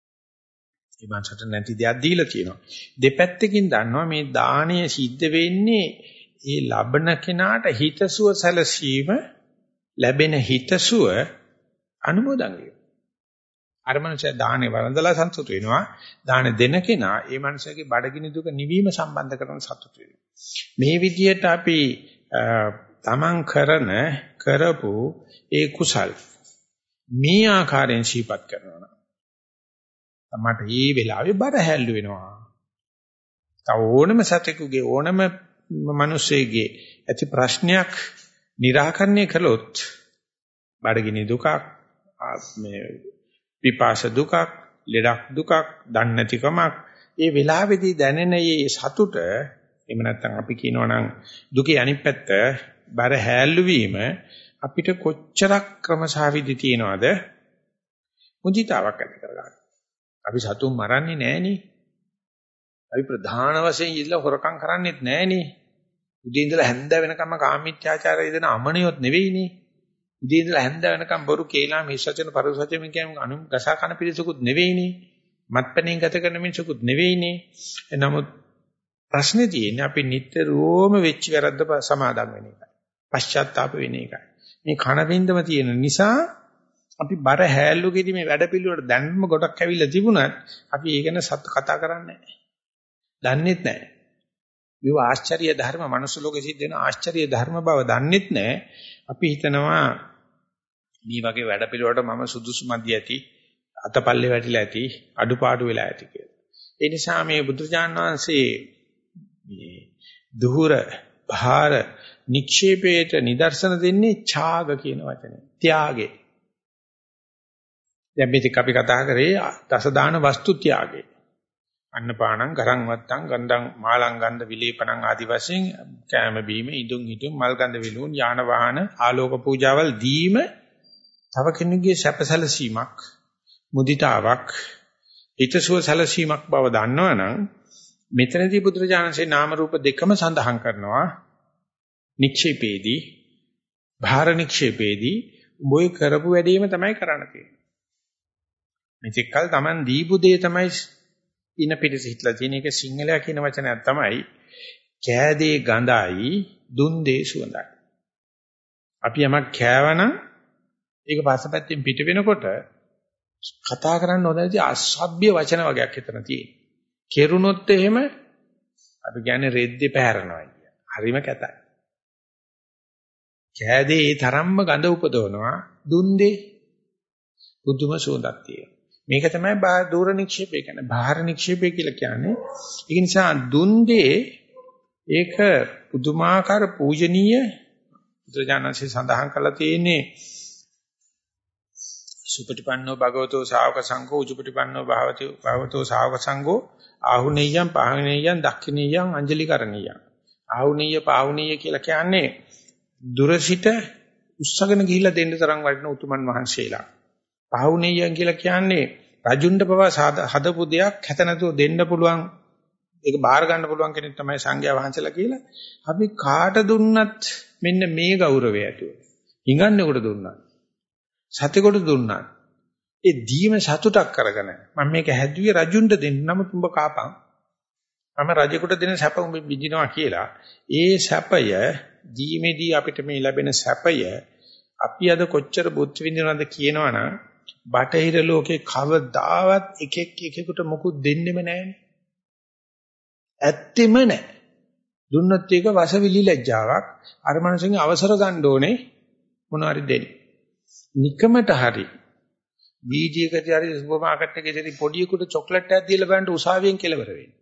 ඒ මාසට නැති දෙයක් දීලා තියෙනවා. දෙපැත්තකින් දන්නවා මේ දාණය සිද්ධ වෙන්නේ ඒ ලබන කෙනාට හිතසුව සැලසීම ලැබෙන හිතසුව අනුමෝදන් වෙනවා. අර මනුස්සයා දානේ වළඳලා සතුට වෙනවා. දාන දෙන කෙනා ඒ මනුස්සයාගේ බඩගිනි දුක නිවීම සම්බන්ධ කරන සතුට වෙනවා. මේ විදිහට අපි තමන් කරන කරපු ඒ කුසල් මේ ආකාරයෙන් සිහිපත් කරනවා. තමට මේ වෙලාවේ බර හැල්ලු වෙනවා. තව ඕනම සතෙකුගේ ඕනම මිනිසෙගේ ඇති ප්‍රශ්නයක් निराකරණය කළොත් බඩගිනි දුකක් මේ විපාස දුකක් ලෙඩක් දුකක්, දන්නේ නැතිකමක්, ඒ වෙලාවේදී දැනෙන මේ සතුට, එහෙම නැත්නම් අපි කියනවා නම් දුකේ අනිත් පැත්ත, බර හැල්ලු වීම අපිට කොච්චරක් ක්‍රමසාවිදි තියනවද මුදිතාවක් ඇති කරගන්න. අපි සතුන් මරන්නේ නැහනේ. අපි ප්‍රධාන වශයෙන් ඉල්ල හොරකම් කරන්නේත් නැහනේ. උදේ ඉඳලා හැන්ද වෙනකම්ම කාමීත්‍යාචාරය දෙන අමනියොත් නෙවෙයිනේ. උදේ ඉඳලා හැන්ද වෙනකම් බොරු කේලාම හිස්සචන පරිසචන කියන්නේ අනු ගසා කන පිළිසකුත් නෙවෙයිනේ. මත්පැනින් ගත කරන මිනිසකුත් නෙවෙයිනේ. නමුත් ප්‍රශ්නේ තියෙන්නේ අපි නිතරම වෙච්ච වැරද්ද සමාදම් වෙන එකයි. පශ්චාත්තාප වෙන එකයි. මේ කන බින්දම තියෙන නිසා අපි බර හැල්ලුකෙදී මේ වැඩ පිළිවෙලට දැන්ම ගොඩක් ඇවිල්ලා තිබුණත් අපි ඒක ගැන සත් කතා කරන්නේ නැහැ. දන්නේත් නැහැ. මේව ආශ්චර්ය ධර්ම මනුස්ස ලෝකෙ සිද්ධ වෙන ආශ්චර්ය ධර්ම බව දන්නේත් නැහැ. අපි හිතනවා මේ වගේ වැඩ පිළිවෙලට මම සුදුසු මදි ඇති, අතපල්ලේ වැටිලා ඇති, අඩුපාඩු වෙලා ඇති කියලා. ඒ නිසා මේ බුදුරජාණන් වහන්සේ මේ දුහුර භාර නික්ෂේපයට නිදර්ශන දෙන්නේ ඡාග කියන වචනේ. ත්‍යාගය. දැන් මේක අපි කතා කරේ දසදාන වස්තු ත්‍යාගය. අන්නපාණං ගරං වත්තං ගන්ධං මාලං ගන්ධ විලේපණං ආදි වශයෙන් කෑම බීම ඉදුම් හිටුම් මල් ගන්ධ විලුන් යාන වාහන ආලෝක පූජාවල් දීම තව කෙනෙකුගේ සැපසැලසීමක් මුදිතාවක් ඊටසුව සැලසීමක් බව දන්නවනම් මෙතනදී බුදුරජාණන්සේ නාම රූප දෙකම සඳහන් කරනවා නික්ෂේපේදී භාර නික්ෂේපේදී උඹේ කරපු වැඩේම තමයි කරන්න තියෙන්නේ. මෙතෙක්කල් Taman දීපු දේ තමයි ඉන පිටස හිටලා තියෙන එක සිංහලයා කියන වචනයක් තමයි කෑදේ ගඳයි දුන් දේ සුවඳයි. අපි යමක් කෑවනම් ඒක පස්සපැත්තෙන් පිට වෙනකොට කතා කරන්න හොඳ නැති අසභ්‍ය වචන වගේක් හිතන තියෙනවා. කෙරුණොත් එහෙම අපි කියන්නේ රෙද්දේ පැහැරනවා කියන. හරිම කැතයි. කෑදේ ඒ තරම්ම ගඳ උපදවනවා දුන් දේ බුදුම සුවඳක් තියෙනවා. මේක තමයි දූර නික්ෂේපය කියන්නේ. බාහිර නික්ෂේපය කියලා කියන්නේ. ඒ නිසා දුන්දේ ඒක පුදුමාකාර පූජනීය බුදුජානසී සඳහන් කරලා තියෙන්නේ සුපටිපන්නෝ භගවතෝ ශාවක සංඝෝ උජුපටිපන්නෝ භාවතෝ භාවතෝ ශාවක සංඝෝ ආහුනීයං පාහුනීයං දක්ඛිනීයං අංජලිකරණීයං. ආහුනීය පාහුනීය කියලා කියන්නේ දුරසිට උස්සගෙන ගිහිල්ලා දෙන්න තරම් වටින උතුමන් වහන්සේලා. පාහුනීයං කියලා කියන්නේ රජුන්ට පවා හදපු දෙයක් හැත නැතුව දෙන්න පුළුවන් ඒක බාර ගන්න පුළුවන් කෙනෙක් තමයි සංඝයා වහන්සේලා කියලා. අපි කාට දුන්නත් මෙන්න මේ ගෞරවය ඇතුව. හිඟන්නේ කොට දුන්නා. සතෙකුට දුන්නා. ඒ දීම සතුටක් කරගෙන මම මේක හැදුවේ රජුන්ට දෙන්න. නමුත් උඹ කාපන්. මම රජෙකුට දෙන සැප උඹ විඳිනවා කියලා. ඒ සැපය දීමේදී අපිට මේ ලැබෙන සැපය අපි අද කොච්චර බුද්ධ විඳිනවද කියනවනම් බටහිර ලෝකේ කවදාවත් එකෙක් එකෙකුට මොකුත් දෙන්නෙම නැහැනේ. ඇත්තෙම නැහැ. දුන්නත් ඒක වසවිලි ලැජ්ජාවක්. අර මනුස්සයන්ගේ අවසර ගන්න ඕනේ මොනවාරි දෙන්න. නිකමට හරි බීජයකදී හරි සුපර් මාකට් එකේදී පොඩියෙකුට චොක්ලට් එකක් දීලා බලන්න උසාවියෙන් කෙලවර වෙන්නේ.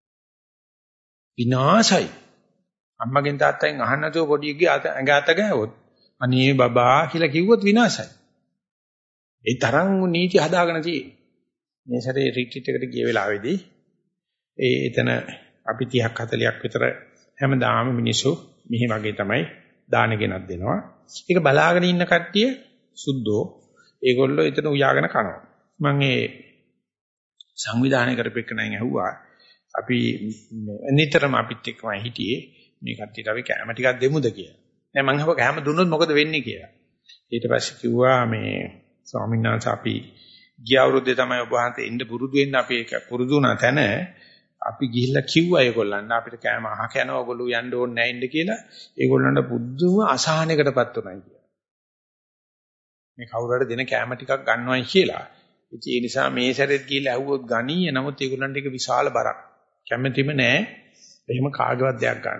විනාශයි. අම්මගෙන් තාත්තගෙන් අහන්න නැතුව පොඩියෙක්ගේ ඇඟ අත ගෑවොත් අනේ බබා කියලා කිව්වොත් විනාශයි. ඒ තරම් නීති හදාගෙන තියෙන්නේ. මේ සැරේ රිට්‍රීට් එකට ගිය වෙලාවේදී ඒ එතන අපි තිහක් හතලියක් විතර හැමදාම මිනිස්සු මෙහි වගේ තමයි දාන ගෙනත් දෙනවා. ඒක බලාගෙන ඉන්න කට්ටිය සුද්ධෝ ඒගොල්ලෝ එතන උයාගෙන කනවා. මම ඒ සංවිධානය කරපෙන්නන් ඇහුවා අපි නිතරම අපිත් එක්කමයි හිටියේ මේ කට්ටියට අපි කැම ටිකක් දෙමුද කියලා. නෑ මං අහුවා කැම දුන්නොත් මොකද වෙන්නේ කියලා. ඊට පස්සේ කිව්වා මේ ස්වාමීන් වහන්සේ අපි ගිය අවුරුද්දේ තමයි ඔබ වහන්සේ ඉන්න පුරුදු වෙන්න අපි ඒක පුරුදු වුණා තැන අපි ගිහිල්ලා කිව්වා ඒගොල්ලන්ට අපිට කැම අහක යනවා ඔයගොල්ලෝ යන්න ඕනේ නැහැ ඉන්න කියලා. ඒගොල්ලන්ට පුදුම අසහනයකටපත් වුණා කියලා. මේ කවුරු හරි දෙන කැම ටිකක් ගන්නවයි කියලා. ඉතින් ඒ නිසා මේ සැරේත් ගිහිල්ලා ඇහුවොත් ගනීය. නමුත් ඒගොල්ලන්ට ඒක විශාල බරක්. කැමැතිම නෑ. එහෙම කාගවත් දෙයක් ගන්න.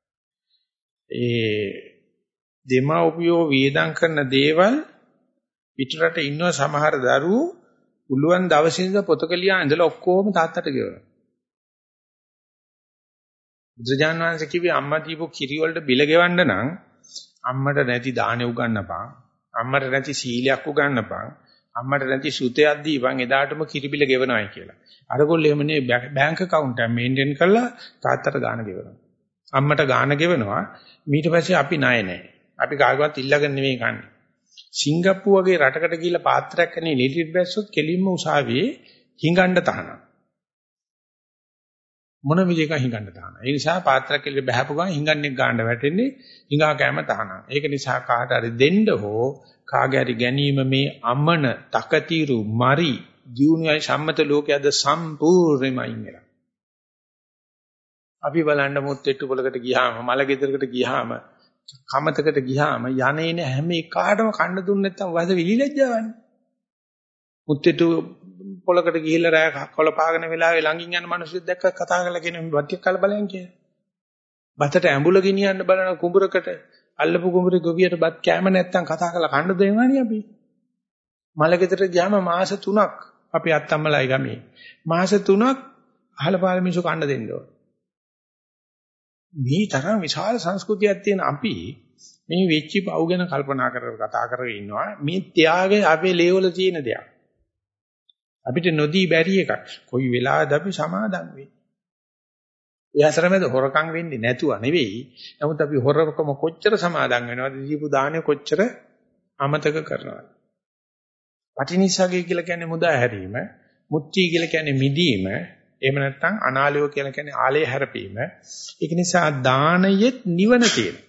ඒ දෙමව්පියෝ වේදම් කරන දේවල් පිටරට ඉන්න සමහර දරුවෝ පුළුවන් දවසේ ඉඳලා පොතක ලියා ඉඳලා ඔක්කොම තාත්තට ගෙවනවා. බුදුජානක වහන්සේ කිව්වේ අම්මා දීපු කිරි වලට බිල ගෙවන්න නම් අම්මට නැති දානෙ උගන්නපන්. අම්මට නැති සීලයක් උගන්නපන්. අම්මට නැති සුතයක් දීපන් එදාටම කිරිබිල ගෙවනවායි කියලා. අරගොල්ලෝ එහෙම නේ බැංක account එක මේන්ටේන් කරලා තාත්තට ගාණ ගෙවනවා. අම්මට ගාණ ගෙවනවා. ඊට පස්සේ අපි ණය නැහැ. අපි කාගවත් ඉල්ලගෙන නෙමෙයි කන්නේ. සිංගප්පූ වගේ රටකට ගිහිල්ලා පාත්‍රයක් කන්නේ ලීටර් බැස්සොත් කෙලින්ම උසාවියේ හිඟන්න තහනම්. මොන විදිහක හිඟන්න තහනම්. ඒ නිසා පාත්‍රයක් කෙලින් බහැපු ගමන් හිඟන්නේ ගාන්න වැටෙන්නේ හිඟා කෑම තහනම්. ඒක නිසා කාට හරි දෙන්න හෝ කාගේ හරි ගැනීම මේ අමන තකතිරු මරි දියුණුවයි සම්මත ලෝකයේද සම්පූර්ණයෙන්ම අයින් වෙනවා. අපි බලන්න මුත්තේට්ටු පොලකට ගියාම මල ගෙදරකට ගියාම කමතකට ගියාම යන්නේන හැම එකාටම කන්න දුන්නේ නැත්නම් වද විලිලැජ්ජාවන්නේ. මුත්තේට්ටු පොලකට ගිහිල්ලා රෑ කොළ පාගන වෙලාවේ ළඟින් යන මිනිස්සු දැක්ක කතා කරලා කියන මේ වටියක් කල බලයන් කියලා. බතට ඇඹුල ගෙනියන්න බලන කුඹරකට අල්ලපු කුඹුරේ ගොවියට බත් කෑම නැත්නම් කතා කරලා කන්න දෙනවනේ අපි. මල ගෙදරට ගියාම මාස තුනක් අපි අත්තම්මලයි ගමේ. මාස තුනක් අහල පාල මිනිස්සු කන්න දෙන්න ඕන. මේ තරම් විශාල සංස්කෘතියක් තියෙන අපි මේ වෙච්ච පව් ගැන කල්පනා කරලා කතා කරගෙන ඉන්නවා. මේ ත්‍යාගය අපේ ලේවල තියෙන දෙයක්. අපිට නොදී බැරි එකක්. කොයි වෙලාවද අපි සමාදම් වෙන්නේ? ඒ අතරමැද හොරකම් වෙන්නේ නැතුව නෙවෙයි. නමුත් අපි හොරකම කොච්චර සමාදම් වෙනවද? දීපු දාණය කොච්චර අමතක කරනවද? පටිනිස්සගය කියලා කියන්නේ මුදා හැරීම, මුත්‍ති කියලා කියන්නේ මිදීම, එහෙම නැත්නම් අනාලයෝ කියලා කියන්නේ ආලය හැරපීම. ඒක නිසා දානයෙත් නිවන තියෙනවා.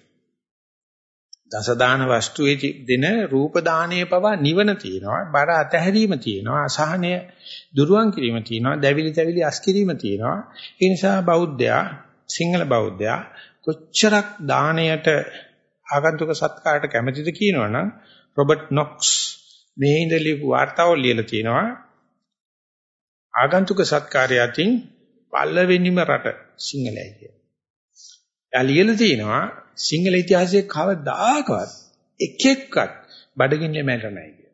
දස දාන වස්තුවේ දෙන රූප දානයේ පවා නිවන තියෙනවා. බර අතහැරීම තියෙනවා. අසහනය දුරුවන් කිරීම තියෙනවා. දැවිලි තැවිලි අස් කිරීම තියෙනවා. ඒ නිසා බෞද්ධයා, සිංහල බෞද්ධයා කොච්චරක් දානයට ආගන්තුක සත්කාරයට කැමතිද කියනවනම් රොබර්ට් නොක්ස් මේ ඉඳලි වාර්තාවල් ලියලා තියෙනවා. ආගන්තුක සත්කාරය අතින් පළවෙනිම රට සිංහලයි කියලා. එයා ලියලා තියෙනවා සිංහල ඉතිහාසයේ කවදාකවත් එක එක්කත් බඩගින්නේ මැරෙන්නේ නැහැ කියලා.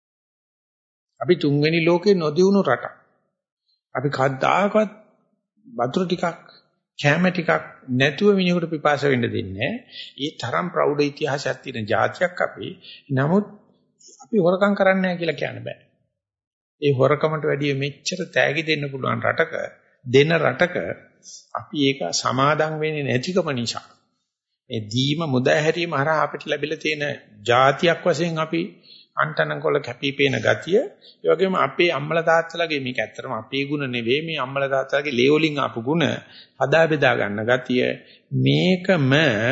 අපි තුන්වෙනි ලෝකේ නොදියුණු රටක්. අපි කවදාකවත් වතුර ටිකක් කැම ටිකක් නැතුව මිනිහෙකුට පිපාස වෙන්න දෙන්නේ නැහැ. ඒ තරම් ප්‍රෞಢ ඉතිහාසයක් තියෙන ජාතියක් අපි. නමුත් අපි හොරකම් කරන්නේ නැහැ කියලා කියන්න බෑ. ඒ හොරකමට වැඩිය මෙච්චර තෑගි දෙන්න පුළුවන් රටක දෙන රටක අපි ඒක සමාදම් වෙන්නේ නැතිකම නිසා මේ දීම මුදා හැරීම හරහා අපිට ලැබිලා තියෙන જાතියක් වශයෙන් අපි අන්තනකොල කැපිපේන ගතිය ඒ වගේම අපේ අම්මලා තාත්තලාගේ මේක ඇත්තටම අපේ ಗುಣ නෙවෙයි මේ අම්මලා තාත්තලාගේ ලේවලින් ආපු ಗುಣ හදා බෙදා ගන්න ගතිය මේකම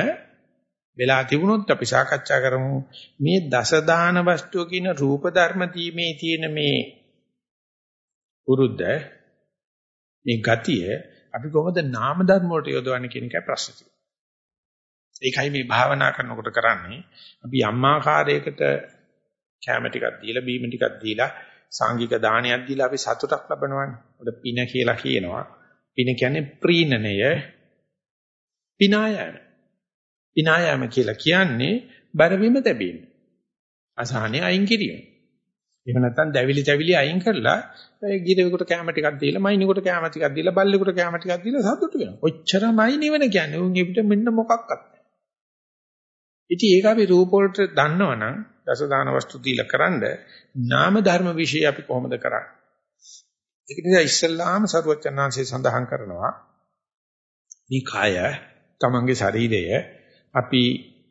වෙලා තිබුණොත් අපි සාකච්ඡා කරමු මේ දස දාන වස්තුව කියන රූප ධර්ම දීමේ තියෙන මේ උරුද්ද මේ ගතිය අපි කොහොමද නාම ධර්ම වලට යොදවන්නේ කියන එකයි ප්‍රශ්නේ තියෙන්නේ. ඒකයි මේ භාවනා කරනකොට කරන්නේ. අපි අම්මාකාරයකට කැම ටිකක් දීලා බීම ටිකක් දීලා සාංගික දානයක් දීලා අපි සතුටක් ලබනවානේ. උඩ පින කියලා කියනවා. පින කියන්නේ ප්‍රීණනය පිනායම. පිනායම කියලා කියන්නේ බරවීම තැබීම. අසහනය අයින් කිරීම. එහෙම නැත්නම් දැවිලි තැවිලි අයින් කරලා ඒ ගිරෙකට කැම ටිකක් දීලා මයින්කට කැම ටිකක් දීලා බල්ලෙකුට කැම ටිකක් දීලා සතුටු වෙනවා. ඔච්චරමයි නිවන කියන්නේ. උන් අපිට මෙන්න මොකක්වත් නැහැ. ඉතින් ඒක අපි රූප වලට දන්නවනම් දස දාන වස්තු දීලා කරන්ඩ නාම ධර්ම વિશે අපි කොහොමද කරන්නේ? ඒක නිසා ඉස්සල්ලාම සරුවචනාංශය සඳහන් කරනවා මේ කය තමන්ගේ ශරීරය අපි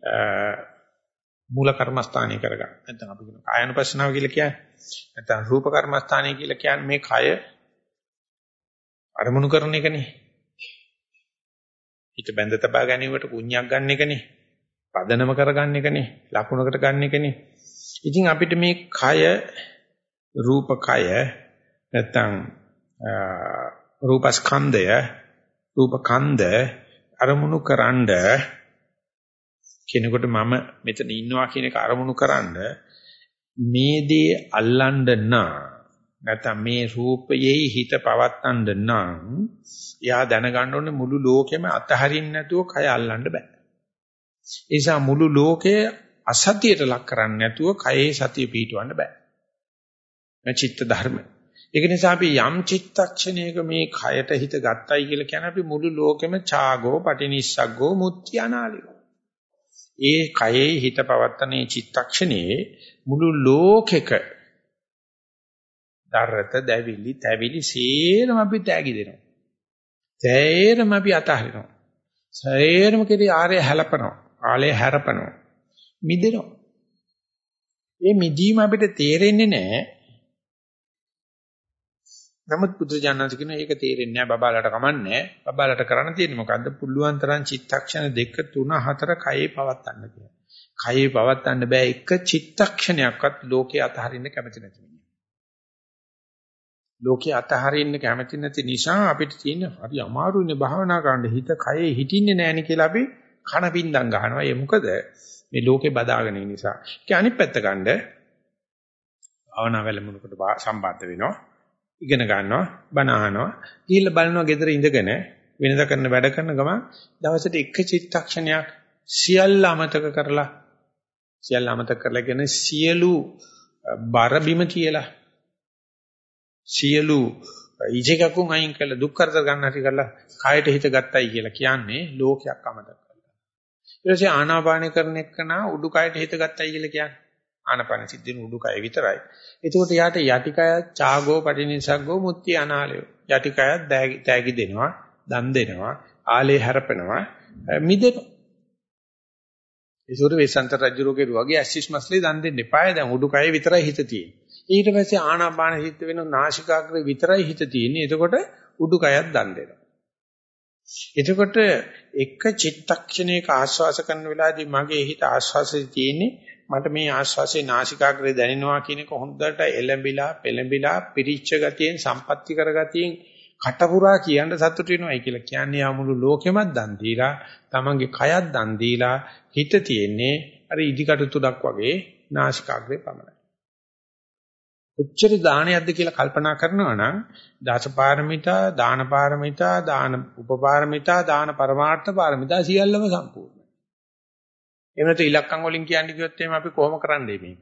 මූල කර්මස්ථානීය කරගන්න. නැත්නම් අපි කියන කායानुපස්සනාව කියලා කියන්නේ. නැත්නම් රූප කර්මස්ථානීය කියලා කියන්නේ මේ කය අරමුණු කරන එකනේ. හිත බැඳ තබා ගැනීමට කුණ්‍යක් ගන්න එකනේ. පදනම කරගන්න එකනේ. ලකුණකට ගන්න එකනේ. ඉතින් අපිට මේ කය රූප කය නැත්නම් රූපස්කන්ධය රූප කන්ද අරමුණු කරන්ඩ කෙනෙකුට මම මෙතන ඉන්නවා කියන එක අරමුණු කරන්ඩ මේ දේ අල්ලන්න නම් නැත්නම් මේ රූපයේ හිත පවත්තන්න නම් එයා දැනගන්න ඕනේ මුළු ලෝකෙම අතහරින්න නැතුව කය අල්ලන්න බෑ. ඒ නිසා මුළු ලෝකය අසතියට ලක් කරන්නේ නැතුව කයේ සතිය පිහිටවන්න බෑ. මේ චිත්ත ධර්ම. ඒක නිසා අපි යම් චිත්තක්ෂණයක මේ කයට හිත ගත්තයි කියලා කියන්නේ අපි මුළු ලෝකෙම ඡාගෝ පටිනිස්සග්ගෝ මුත්‍යානාලියෝ. ඒ කයේ හිත පවත්තනේ චිත්තක්ෂණයේ මුළු ලෝකෙක දරත, දැවිලි, තැවිලි සේරම අපි තෑගි දෙනවා. සේරම අපි අතහරිනවා. සේරම කෙරේ ආරය හැලපනවා. ආලය හැරපනවා. මිදෙනවා. මේ මිදීම අපිට තේරෙන්නේ නැහැ. නමුත් බුදුජානක කියන එක තේරෙන්නේ නැහැ බබාලට කමන්නේ. බබාලට කරන්න තියෙන්නේ මොකද්ද? පුළුවන් තරම් චිත්තක්ෂණ දෙක තුන හතර කයේ පවත්තන්න කියලා. කයේ පවත්තන්න බෑ එක චිත්තක්ෂණයක්වත් ලෝකේ අතහරින්න කැමති නැති මිනිහ. ලෝකේ අතහරින්න කැමති නැති නිසා අපිට තියෙන හරි අමාරුනේ භාවනා කරන්න හිත කයේ හිටින්නේ නැහෙනි කියලා අපි කන පින්දම් ගන්නවා. ඒ මොකද මේ ලෝකේ බදාගෙන ඉන්න නිසා. ඒක අනිත් පැත්ත ගන්න භාවනා වැළමුණකට සම්බන්ධ වෙනවා. ඉගෙන ගන්නවා, බණ අහනවා, ගිහිල්ලා බලනවා ගෙදර ඉඳගෙන වෙනදා කරන වැඩ කරන ගමන් දවසට එක චිත්තක්ෂණයක් සියල්ල අමතක කරලා සියල්ල අමතක කරලා කියන සියලු බර බිම කියලා සියලු ඉජේකකුන් අයින් කළා දුක් කරදර ගන්න හැටි කරලා කායට හිත ගත්තයි කියලා කියන්නේ ලෝකයක් අමතක කරලා. ඊට පස්සේ ආනාපාන කරන එකන උඩුකයට හිත ගත්තයි කියලා කියන්නේ. ආනාපාන සිද්ධින උඩුකය විතරයි. එතකොට යාට යටිකය චාගෝ පටිනිසග්ගෝ මුත්‍ති අනාලය. යටිකය තෑගි දෙනවා, දන් දෙනවා, ආලේ හැරපෙනවා, මිදෙනවා. ඒසොර වෙසන්ත රජුගේ වගේ ඇසිස් මස්ලේ දන් දෙන්න එපාය. දැන් උඩුකය විතරයි හිත තියෙන්නේ. ඊට පස්සේ ආනාපාන හිත වෙන නාසිකාග්‍රේ විතරයි හිත තියෙන්නේ. එතකොට උඩුකයත් දන් දෙනවා. එතකොට එක චිත්තක්ෂණයක ආශ්වාස කරන වෙලාවේදී මගේ හිත ආශ්වාසයේ තියෙන්නේ මට මේ ආශ්වාසයේ නාසිකාග්‍රේ දැනෙනවා කියන එක හොඳට එලඹිලා පෙලඹිලා පිරිච්ච ගතියෙන් සම්පත්‍ති කර ගතියෙන් කටපුරා කියන්න සතුට වෙනවයි කියලා කියන්නේ ආමුළු ලෝකෙමත් දන් දීලා තමන්ගේ කයත් දන් දීලා හිත තියෙන්නේ අර ඉදිකටු තුඩක් වගේ නාසිකාග්‍රේ පමණයි. උච්චර දානයක්ද කියලා කල්පනා කරනවා නම් දාසපාරමිතා, දාන පාරමිතා, දාන උපපාරමිතා, දාන පරමාර්ථ පාරමිතා සියල්ලම සම්පූර්ණයි. එහෙම නැත්නම් ඉලක්කම් වලින් කියන්නේ කිව්වොත් එහෙනම් අපි කොහොම කරන්නේ මේක?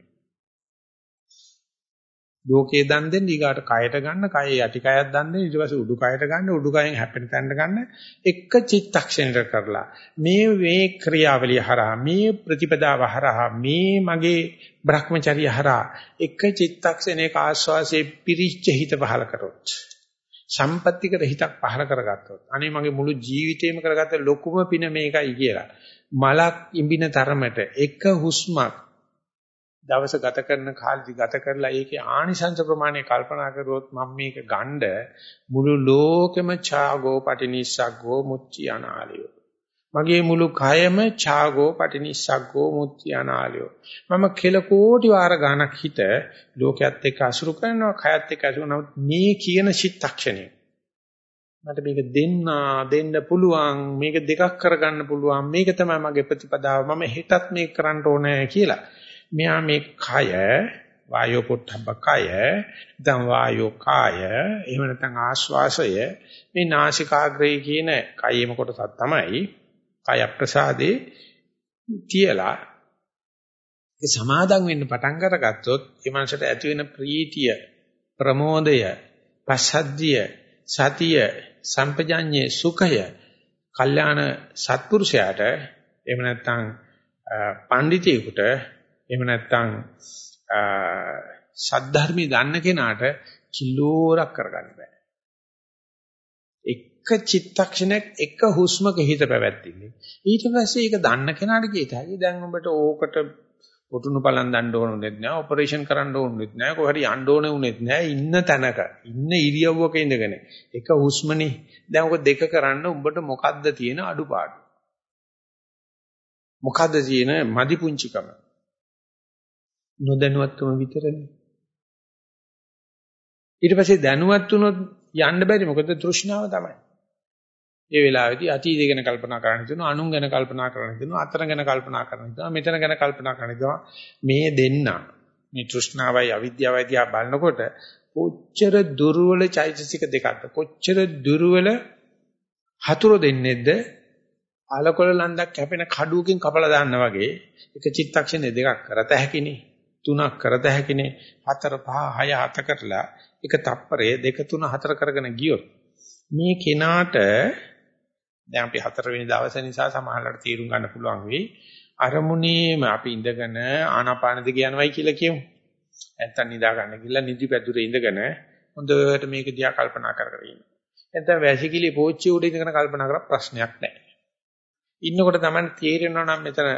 ලෝකේ දන් දෙන්න ඊගාට කයට ගන්න, කයේ යටි කයත් දන් දෙන්න, ඊට පස්සේ උඩු කයට ගන්න, උඩු කයෙන් හැපෙන තැනට ගන්න එක චිත්තක්ෂණයකට කරලා මේ මේ ක්‍රියාවලිය හරහා මේ ප්‍රතිපදාව හරහා මේ මගේ Brahmacharya හරහා එක චිත්තක්ෂණයක ආස්වාසේ පිරිච්ච හිත පහල කරොත් සම්පත්‍තිකර හිතක් පහල කරගත්තොත් අනේ මගේ මුළු ජීවිතේම කරගත්ත ලොකුම පින මේකයි කියලා මලක් ඉඹින තරමට එක හුස්මක් දවස ගත කරන කාලෙදි ගත කරලා ඒකේ ආනිසංස ප්‍රමාණය කල්පනා කරුවොත් මම මේක ගණ්ඩ මුළු ලෝකෙම ඡාගෝ පටිනිස්සග්ගෝ මුච්චි අනාලියෝ මගේ මුළු කයම ඡාගෝ පටිනිස්සග්ගෝ මුච්චි අනාලියෝ මම කෙල කෝටි වාර ගණක් හිත ලෝකයේත් එක්ක අසුරු කරනවා කයත් එක්ක අසුරු නමුත් මේ කියන චිත්තක්ෂණය මට මේක දෙන්න දෙන්න පුළුවන් මේක දෙකක් කරගන්න පුළුවන් මේක තමයි මගේ ප්‍රතිපදාව මම හෙටත් මේක කරන්න ඕනේ කියලා මෙයා මේ කය වායෝ පොට්ටබ්බ කය දැන් වායෝ කාය එහෙම නැත්නම් ආශ්වාසය මේ නාසිකාග්‍රේ කියන කයෙම කොටසක් තමයි කය ප්‍රසාදේ තියලා ඒ සමාදම් වෙන්න පටන් අරගත්තොත් ඒ මනසට ඇති වෙන ප්‍රීතිය ප්‍රමෝදය පස්සද්ධිය සතිය සම්පජඤ්ඤේ සුඛය කල්යාණ සත්පුරුෂයාට එහෙම නැත්නම් පඬිතියෙකුට එහෙම නැත්නම් සද්ධර්මී දන්න කෙනාට කිලෝරක් කරගන්න බෑ. එක චිත්තක්ෂණයක් එක හුස්මක හිත පැවැත්තින්නේ. ඊට පස්සේ ඒක දන්න කෙනාට කියතයි දැන් ඔබට ඕකට පොටුණු පලන් දන්න ඕනෙත් නෑ, ඔපරේෂන් කරන්න ඕනෙත් නෑ, කොහරි යන්න ඕනේ උනේත් නෑ, ඉන්න තැනක, ඉන්න ඉරියව්වක ඉඳගෙන එක හුස්මනේ. දැන් ඔක දෙක කරන්න උඹට මොකද්ද තියෙන අඩුපාඩු? මොකද්ද තියෙන මදි පුංචිකම? නොදැනුවත්කම විතරනේ. ඊට පස්සේ දැනුවත් වුණොත් යන්න බැරි මොකද තෘෂ්ණාව තමයි. ඒ වෙලාවේදී අතීතය ගැන කල්පනා කරන්න හිතෙනවා, අනුන් ගැන කල්පනා කරන්න හිතෙනවා, අතන ගැන කල්පනා කරන්න හිතෙනවා, මෙතන ගැන කල්පනා කරන්න හිතෙනවා. මේ දෙන්න මේ තෘෂ්ණාවයි අවිද්‍යාවයි දිහා බලනකොට කොච්චර දුර්වල චෛතසික දෙකක්ද? කොච්චර දුර්වල හතුරු දෙන්නේද? අලකොල ලන්දක් කැපෙන කඩුවකින් කපලා දාන්න වගේ එක චිත්තක්ෂණේ දෙකක් කරත හැකිනේ. තුනක් කරත හැකිනේ. හතර පහ හය හත කරලා එක තප්පරේ දෙක තුන හතර කරගෙන ගියොත් මේ කෙනාට දැන් අපි හතරවෙනි දවසේ නිසා සමහරවල්ට තීරුම් ගන්න පුළුවන් වෙයි අරමුණේම අපි ඉඳගෙන ආනාපාන දිග යනවයි කියලා කියමු. නැත්තම් නිදා ගන්න ගිහලා නිදි පැදුරේ ඉඳගෙන හොඳට මේක දිහා කල්පනා කර කර ඉන්න. නැත්තම් වැසිකිලි පෝච්චි උඩ ඉඳගෙන කල්පනා කරලා ප්‍රශ්නයක් නැහැ. ඉන්නකොට තමයි තේරෙනවා නම් මෙතන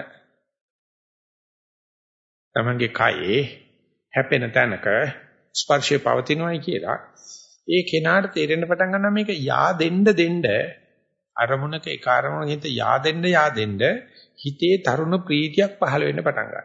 තමන්ගේ කයේ හැපෙන තැනක ස්පර්ශය පවතිනවායි කියලා. ඒ කෙනාට තේරෙන්න පටන් ගන්නවා මේක යා දෙන්න දෙන්න අරමුණක ඒ කාර්මුණක හිත යා දෙන්න යා දෙන්න හිතේ තරුණ ප්‍රීතියක් පහළ වෙන්න පටන් ගන්නවා.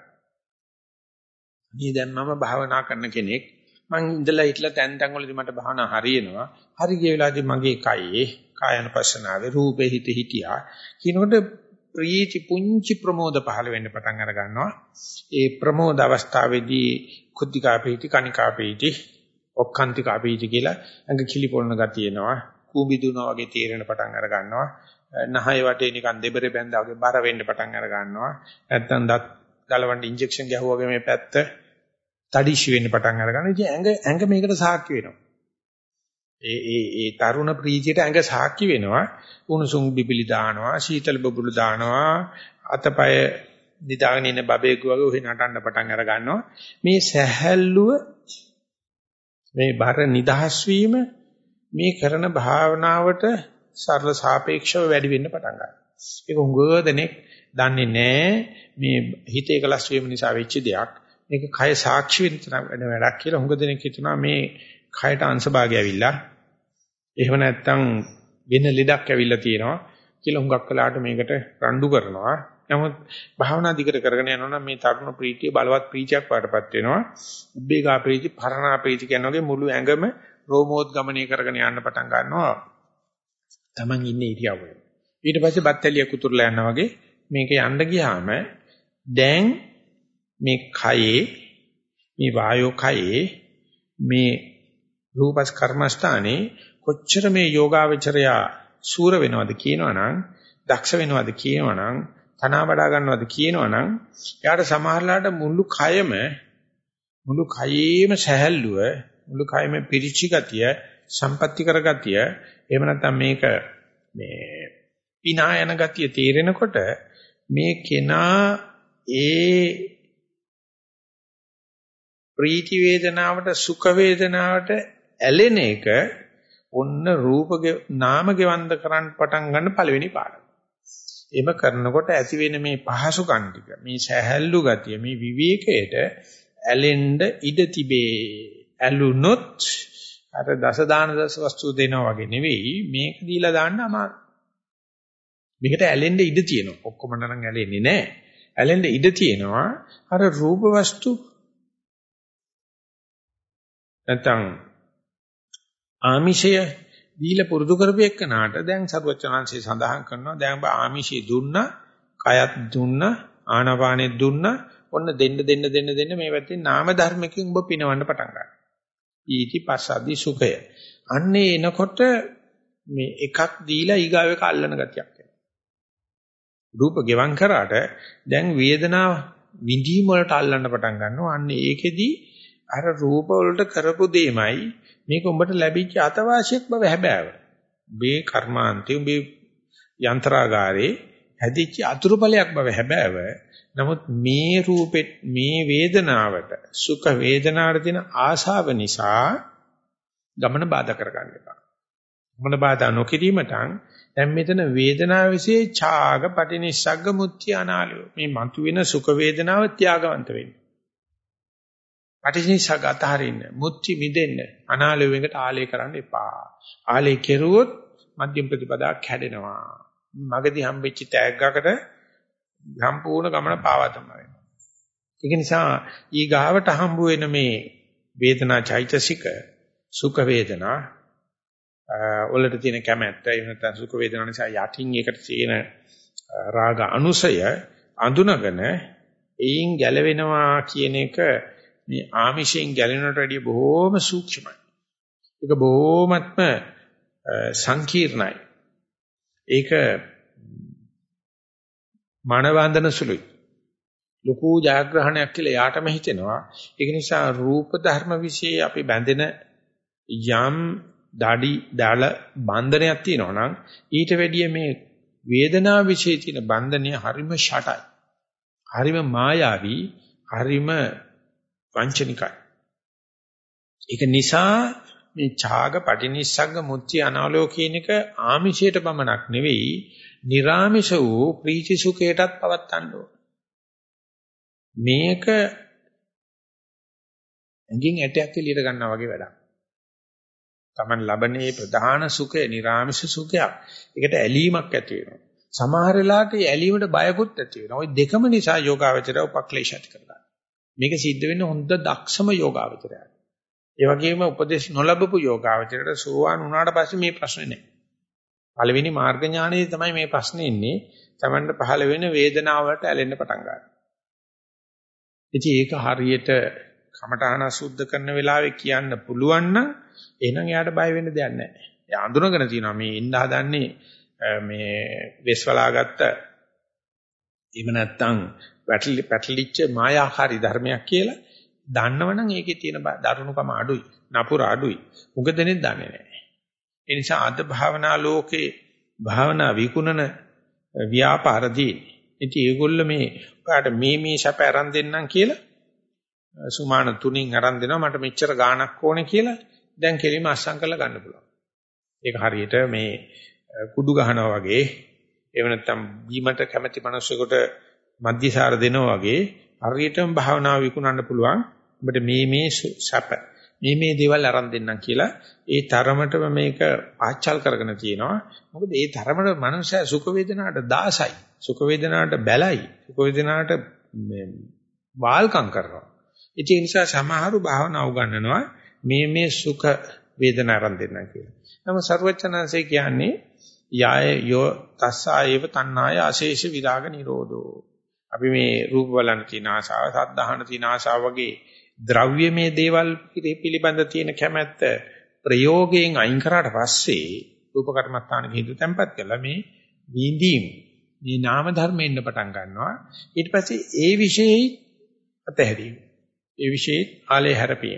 මේ දැන් මම භාවනා කරන කෙනෙක් මං ඉඳලා හිටලා තැන් තැන් වලදී මට භාවනා හරියනවා. හරි ගිය වෙලාවදී මගේ කයේ කායනපස්සනාවේ රූපේ හිත හිටියා. කිනකොට ප්‍රීති පුංචි ප්‍රමෝද පහළ වෙන්න පටන් අර ගන්නවා. ඒ ප්‍රමෝද අවස්ථාවේදී කුද්ධිකා පීති කනිකා පීති ඔක්කාන්තිකා පීති කියලා අඟ කිලිපොළන ගතිය එනවා. කූඹි දුවනවා වගේ තීරණ පටන් අර ගන්නවා. නහය වටේ නිකන් දෙබරේ බැඳා වගේ බර වෙන්න පටන් අර ගන්නවා. නැත්තම් දත් ගලවන්න ඉන්ජෙක්ෂන් ගැහුවා වගේ මේ පැත්ත තඩිෂි වෙන්න පටන් අර ගන්නවා. ඉතින් ඇඟ ඇඟ මේකට සාක්ෂි වෙනවා. ඒ ඒ ඒ තරුණ ප්‍රීතියට ඇඟ සාක්ෂි වෙනවා. උණුසුම් බිබිලි දානවා, සීතල බබුලු දානවා, අතපය නිදාගෙන ඉන්න බබෙක් වගේ ඔහි නටන්න පටන් අර ගන්නවා. මේ සැහැල්ලුව මේ බර නිදහස් වීම මේ කරන භාවනාවට සරල සාපේක්ෂව වැඩි වෙන්න පටන් ගන්නවා. ඒක හුඟ දෙනෙක් දන්නේ නැහැ මේ හිත එකලස් වීම නිසා වෙච්ච දෙයක්. මේක කය සාක්ෂි වෙන වැඩක් කියලා හුඟ දෙනෙක් හිතනවා මේ කයට අංශභාගය ඇවිල්ලා එහෙම නැත්නම් වෙන ලෙඩක් ඇවිල්ලා තියෙනවා කියලා හුඟක් වෙලාට මේකට රණ්ඩු කරනවා. නමුත් භාවනා දිගට කරගෙන යනවා නම් මේ තරුණ ප්‍රීතිය බලවත් ප්‍රීතියක් වඩපත් වෙනවා. උබ්බේගා ප්‍රීති, පරණා ප්‍රීති කියන වගේ මුළු ඇඟම රෝමෝත් ගමනය කරගෙන යන්න පටන් ගන්නවා. Taman ඉන්නේ ඉරියව්වේ. ඊට පස්සේ බත්තලිය කුතුරලා යනවා වගේ මේක යන්න ගියාම දැන් මේ කයේ මේ වායෝ කයේ මේ රූපස් කර්මස්ථානේ කොච්චර මේ යෝගාවචරයා සූර වෙනවද කියනවනම් දක්ෂ වෙනවද කියනවනම් තනවා වඩා ගන්නවද කියනවනම් එයාට සමහරලාට මුළු කයම මුළු කයේම සැහැල්ලුව මුළු කයම පිරිචි ගතිය සම්පatti කර ගතිය එහෙම නැත්නම් මේක මේ පිනා යන ගතිය තේරෙනකොට මේ කෙනා ඒ ප්‍රීති වේදනාවට සුඛ වේදනාවට ඇලෙන එක ඔන්න රූපගේ නාම ගෙවන්ද කරන්න පටන් ගන්න පළවෙනි පාඩම. එහෙම කරනකොට ඇති වෙන මේ පහසුකම් ටික මේ සැහැල්ලු ගතිය මේ විවේකයට ඇලෙන්න ඉඩ තිබේ. ඇලුනොත් අර දස දාන දස වස්තු දෙනවා වගේ නෙවෙයි මේක දීලා දාන්න අමාරු. මේකට ඇලෙන්න ඉඩ තියෙනවා. ඔක්කොම නම් ඇලෙන්නේ නැහැ. ඇලෙන්න ඉඩ තියෙනවා. අර රූප වස්තු නැත්නම් ආමිෂය දීලා පුරුදු කරපෙන්නාට දැන් සරුවචනාංශය සඳහන් කරනවා දැන් ඔබ ආමිෂය දුන්නා, කයත් දුන්නා, ආනාපානෙත් දුන්නා, ඔන්න දෙන්න දෙන්න දෙන්න දෙන්න මේ පැත්තේ නාම ධර්මකින් ඔබ පිනවන්න පටන් ගන්නවා. ඊටි පස්සද්දි සුඛය. අන්නේ එනකොට මේ එකක් දීලා ඊගාව එක අල්ලන ගතියක් එනවා. රූප ගෙවම් කරාට දැන් වේදනාව විඳීම වලට අල්ලන්න පටන් ගන්නවා. අන්නේ ඒකෙදි අර රූප වලට කරපු දෙයමයි මේක උඹට ලැබිච්ච අතවාසියක් බව හැබෑව. උඹේ කර්මාන්තේ උඹේ යන්ත්‍රාගාරේ හැදිච්ච අතුරුඵලයක් බව හැබෑව. නමුත් මේ රූපෙත් මේ වේදනාවට සුඛ වේදනාවට තියෙන ආශාව නිසා ගමන බාධා කරගන්න එපා. ගමන බාධා නොකිරීමට දැන් මෙතන වේදනාව વિશે ඡාග පටිනිස්සග්ග මුත්‍ති අනාලය. මේ මතුවෙන සුඛ වේදනාව ත්‍යාගවන්ත වෙන්න. පටිනිස්සග්ග අතහරින්න, මුත්‍ති මිදෙන්න, අනාලය වෙකට ආලය කරන්න එපා. ආලය කෙරුවොත් මධ්‍යම ප්‍රතිපදාවක් හැදෙනවා. මගදී හම්බෙච්ච තෑග්ගකට සම්පූර්ණ ගමන පාවා තමයි වෙනවා. ඒක නිසා ඊ ගාවට හම්බ වෙන මේ වේදනා චෛතසික සුඛ වේදනා වලට තියෙන කැමැත්ත එහෙම නැත්නම් සුඛ වේදනා නිසා යටින් ඒකට තියෙන රාග අනුසය අඳුනගෙන එයින් ගැලවෙනවා කියන එක මේ ආමිෂයෙන් ගැලවෙනට වඩා බොහෝම සූක්ෂමයි. ඒක බොහෝමත්ම සංකීර්ණයි. ඒක මනවන්දන සුළුයි. ලොකු ජයග්‍රහණයක් කියලා යාටම හිතෙනවා. ඒක නිසා රූප ධර්ම વિશે අපි බැඳෙන යම් දඩි දාල බන්ධනයක් තියෙනවා නම් ඊට වැඩිය මේ වේදනාව વિશે තියෙන බන්ධනය හරිම ෂටයි. හරිම මායාවී, හරිම වංචනිකයි. ඒක නිසා මේ ඡාග පටිනිස්සග්ග මුත්‍ති අනාලෝ කියන එක ආමිෂයට පමණක් නෙවෙයි, නිර්ආමිෂ වූ ප්‍රීති සුඛයටත් පවත්තන්න ඕන. මේක ඇඟින් ඇටයක් එළියට ගන්නවා වගේ වැඩක්. Taman ලබන්නේ ප්‍රධාන සුඛය නිර්ආමිෂ සුඛයක්. ඒකට ඇලීමක් ඇති වෙනවා. සමහර වෙලාවට ඒ ඇලීමට බයකුත් ඇති වෙනවා. ওই දෙකම නිසා යෝගාවචරය උපක්ලේශ ඇති කරගන්නවා. මේක සිද්ධ වෙන්නේ හොඳ දක්ෂම යෝගාවචරයයි. ඒ වගේම උපදේශ නොලබපු යෝගාවචරයට සෝවාන් වුණාට පස්සේ මේ ප්‍රශ්නේ නැහැ. පළවෙනි මාර්ග ඥානයේ තමයි මේ ප්‍රශ්නේ ඉන්නේ. Tamanට පහළ වෙන වේදනාවට ඇලෙන්න පටන් ගන්නවා. ඉතින් ඒක හරියට කමඨාන සුද්ධ කරන වෙලාවේ කියන්න පුළුවන් නම් එහෙනම් එයාට බය වෙන්න දෙයක් නැහැ. එයා අඳුනගෙන තියෙනවා මේ ඉන්න හදන්නේ මේ වෙස්වලාගත්ත එහෙම නැත්නම් පැටලි පැටලිච්ච මායාකාරී ධර්මයක් කියලා දන්නවනම් ඒකේ තියෙන දරුණුකම අඩුයි, නපුර අඩුයි. උග දෙනෙක් දන්නේ නැහැ. ඒ නිසා අද භාවනා ලෝකේ භාවනා විකුණන ව්‍යාපාරදී ඉතින් ඒගොල්ල මේ ඔයාට මේ මේ සැප අරන් දෙන්නම් කියලා සුමාන තුنين අරන් දෙනවා මට මෙච්චර ගාණක් ඕනේ කියලා දැන් කෙලිම අස්සම් කරලා ගන්න පුළුවන්. ඒක හරියට මේ කුඩු ගහනවා වගේ එහෙම නැත්නම් බීමට කැමැති මිනිස්සුෙකුට මධ්‍යසාර දෙනවා වගේ හරියටම භාවනාව විකුණන්න පුළුවන්. ඔබට මේ මේ සැප මේ මේ දේවල් අරන් දෙන්නම් කියලා ඒ තරමටම මේක ආච්චල් කරගෙන තියෙනවා. මොකද ඒ තරමට මනුස්සයා සුඛ වේදනාවට දාසයි. සුඛ වේදනාවට බැලයි. සුඛ වේදනාවට වාල්කම් කරනවා. ඒ නිසා සමහරු භාවනා උගන්වනවා මේ මේ සුඛ වේදනා අරන් දෙන්නම් කියලා. නමුත් සර්වචනanse කියන්නේ යාය යෝ තස්සායව තණ්හාය අශේෂ විරාග නිරෝධෝ. අපි මේ රූප බලන තියෙන ආසාව, සද්ධාහන තියෙන ආසාව වගේ ද්‍රව්‍යමය දේවල් පිළිබඳ තියෙන කැමැත්ත ප්‍රයෝගයෙන් අයින් කරාට පස්සේ රූප කර්මස්ථානෙක හිත තැම්පත් කළා මේ විඳීම් මේ නාම ධර්මෙ ඉන්න පටන් ගන්නවා. ඊට පස්සේ ඒ විශේෂයි අතහැරීම. ඒ විශේෂ ආලේ හැරපීම.